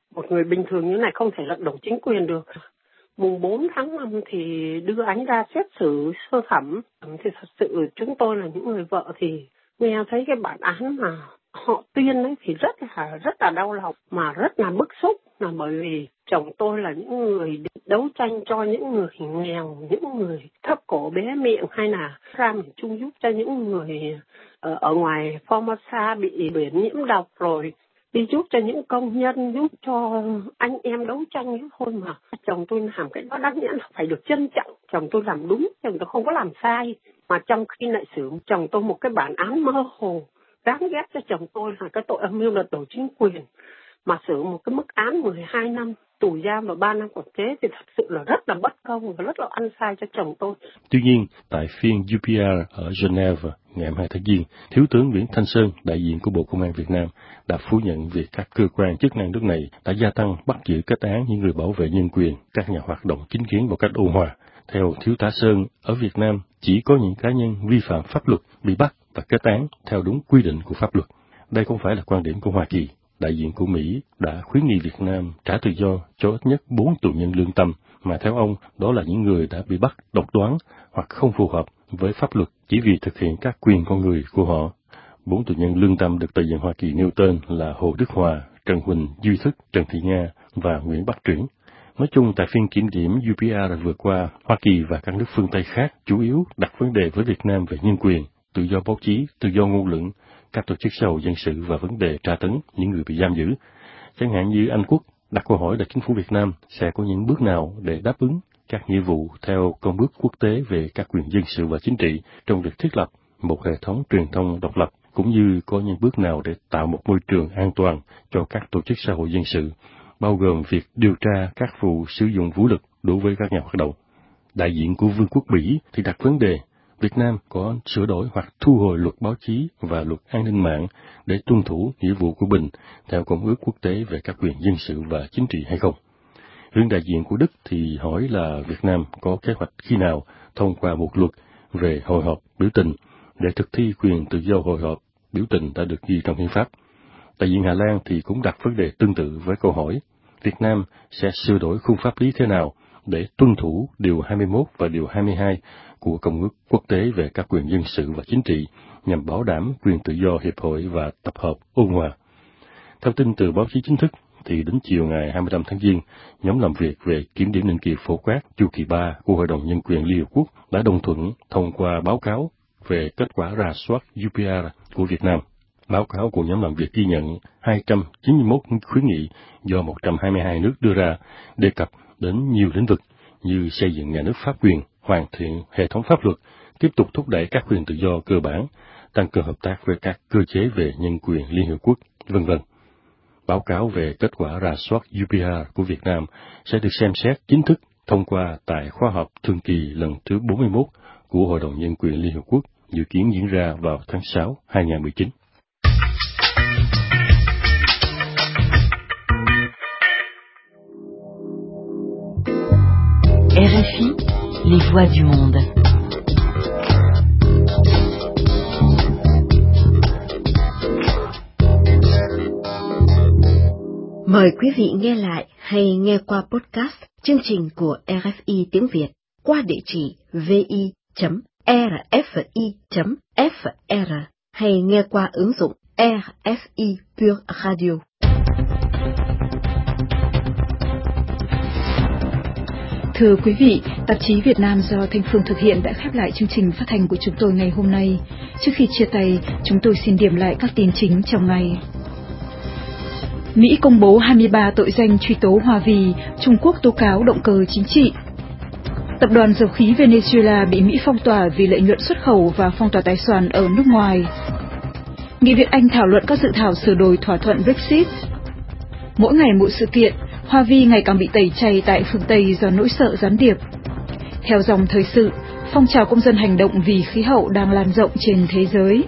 Một người bình thường như này không thể lật đổ chính quyền được. Mùng 4 tháng 5 thì đưa anh ra xét xử sơ thẩm. Thì thật sự chúng tôi là những người vợ thì nghe thấy cái bản án mà họ tuyên ấy thì rất là đau lòng mà rất là bức xúc, là bởi vì chồng tôi là những người đấu tranh cho những người nghèo, những người thấp cổ bé miệng, hay là ra miền Trung giúp cho những người ở ngoài Formosa bị biển nhiễm độc, rồi đi giúp cho những công nhân, giúp cho anh em đấu tranh thôi mà. Chồng tôi làm cái đó đáng nhẽ là phải được trân trọng. Chồng tôi làm đúng, chồng tôi không có làm sai. Mà trong khi lại xử chồng tôi một cái bản án mơ hồ, đáng ghét cho chồng tôi là cái tội âm mưu lật đổ chính quyền. Mà xử một cái mức án 12 năm tù giam và 3 năm quản chế thì thật sự là rất là bất công và rất là ăn sai cho chồng tôi. Tuy nhiên, tại phiên UPR ở Geneva ngày 2 tháng Giêng, Thiếu tướng Nguyễn Thanh Sơn, đại diện của Bộ Công an Việt Nam, đã phủ nhận việc các cơ quan chức năng nước này đã gia tăng bắt giữ kết án những người bảo vệ nhân quyền, các nhà hoạt động chính kiến một cách ôn hòa. Theo Thiếu tá Sơn, ở Việt Nam chỉ có những cá nhân vi phạm pháp luật bị bắt và kết án theo đúng quy định của pháp luật. Đây không phải là quan điểm của Hoa Kỳ. Đại diện của Mỹ đã khuyến nghị Việt Nam trả tự do cho ít nhất 4 tù nhân lương tâm, mà theo ông, đó là những người đã bị bắt độc đoán hoặc không phù hợp với pháp luật chỉ vì thực hiện các quyền con người của họ. 4 tù nhân lương tâm được đại diện Hoa Kỳ nêu tên là Hồ Đức Hòa, Trần Huỳnh Duy Thức, Trần Thị Nga và Nguyễn Bắc Truyển. Nói chung, tại phiên kiểm điểm UPR vừa qua, Hoa Kỳ và các nước phương Tây khác chủ yếu đặt vấn đề với Việt Nam về nhân quyền, tự do báo chí, tự do ngôn luận, các tổ chức xã hội dân sự và vấn đề tra tấn những người bị giam giữ. Chẳng hạn như Anh Quốc đặt câu hỏi là chính phủ Việt Nam sẽ có những bước nào để đáp ứng các nghĩa vụ theo công ước quốc tế về các quyền dân sự và chính trị trong việc thiết lập một hệ thống truyền thông độc lập, cũng như có những bước nào để tạo một môi trường an toàn cho các tổ chức xã hội dân sự, bao gồm việc điều tra các vụ sử dụng vũ lực đối với các nhà hoạt động. Đại diện của Vương quốc Bỉ thì đặt vấn đề Việt Nam có sửa đổi hoặc thu hồi luật báo chí và luật an ninh mạng để tuân thủ nghĩa vụ của mình theo Công ước quốc tế về các quyền dân sự và chính trị hay không. Hướng đại diện của Đức thì hỏi là Việt Nam có kế hoạch khi nào thông qua một luật về hội họp biểu tình để thực thi quyền tự do hội họp biểu tình đã được ghi trong hiến pháp. Đại diện Hà Lan thì cũng đặt vấn đề tương tự với câu hỏi Việt Nam sẽ sửa đổi khung pháp lý thế nào để tuân thủ Điều 21 và Điều 22 của Công ước Quốc tế về các quyền dân sự và chính trị nhằm bảo đảm quyền tự do hiệp hội và tập hợp ôn hòa. Theo tin từ báo chí chính thức, thì đến chiều ngày 25 tháng Giêng, nhóm làm việc về kiểm điểm định kỳ phổ quát chu kỳ 3 của Hội đồng Nhân quyền Liên Hợp Quốc đã đồng thuận thông qua báo cáo về kết quả rà soát UPR của Việt Nam. Báo cáo của nhóm làm việc ghi nhận 291 khuyến nghị do 122 nước đưa ra, đề cập đến nhiều lĩnh vực như xây dựng nhà nước pháp quyền, hoàn thiện hệ thống pháp luật, tiếp tục thúc đẩy các quyền tự do cơ bản, tăng cường hợp tác với các cơ chế về nhân quyền Liên Hợp Quốc, v.v. Báo cáo về kết quả rà soát UPR của Việt Nam sẽ được xem xét chính thức thông qua tại khóa họp thường kỳ lần thứ 41 của Hội đồng Nhân quyền Liên Hợp Quốc, dự kiến diễn ra vào tháng 6 2019. RFI, les voix du monde. Mời quý vị nghe lại hay nghe qua podcast chương trình của RFI tiếng Việt qua địa chỉ vi.rfi.fr hay nghe qua ứng dụng RFI Pure Radio. Thưa quý vị, tạp chí Việt Nam do Thanh Phương thực hiện đã khép lại chương trình phát thanh của chúng tôi ngày hôm nay. Trước khi chia tay, chúng tôi xin điểm lại các tin chính trong ngày. Mỹ công bố 23 tội danh truy tố Hoa Kỳ, Trung Quốc tố cáo động cơ chính trị. Tập đoàn dầu khí Venezuela bị Mỹ phong tỏa vì lợi nhuận xuất khẩu và phong tỏa tài sản ở nước ngoài. Nghị viện Anh thảo luận các dự thảo sửa đổi thỏa thuận Brexit. Mỗi ngày một sự kiện, Hoa Kỳ ngày càng bị tẩy chay tại phương Tây do nỗi sợ gián điệp. Theo dòng thời sự, phong trào công dân hành động vì khí hậu đang lan rộng trên thế giới.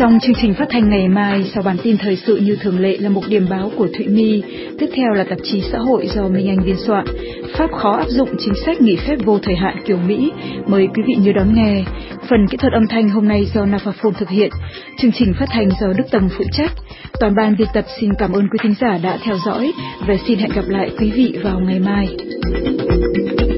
Trong chương trình phát thanh ngày mai, sau bản tin thời sự như thường lệ là một điểm báo của Thụy My, tiếp theo là tạp chí xã hội do Minh Anh biên soạn. Pháp khó áp dụng chính sách nghỉ phép vô thời hạn kiểu Mỹ. Mời quý vị nhớ đón nghe. Phần kỹ thuật âm thanh hôm nay do Nafaphone thực hiện. Chương trình phát thanh do Đức Tâm phụ trách. Toàn ban biên tập xin cảm ơn quý thính giả đã theo dõi và xin hẹn gặp lại quý vị vào ngày mai.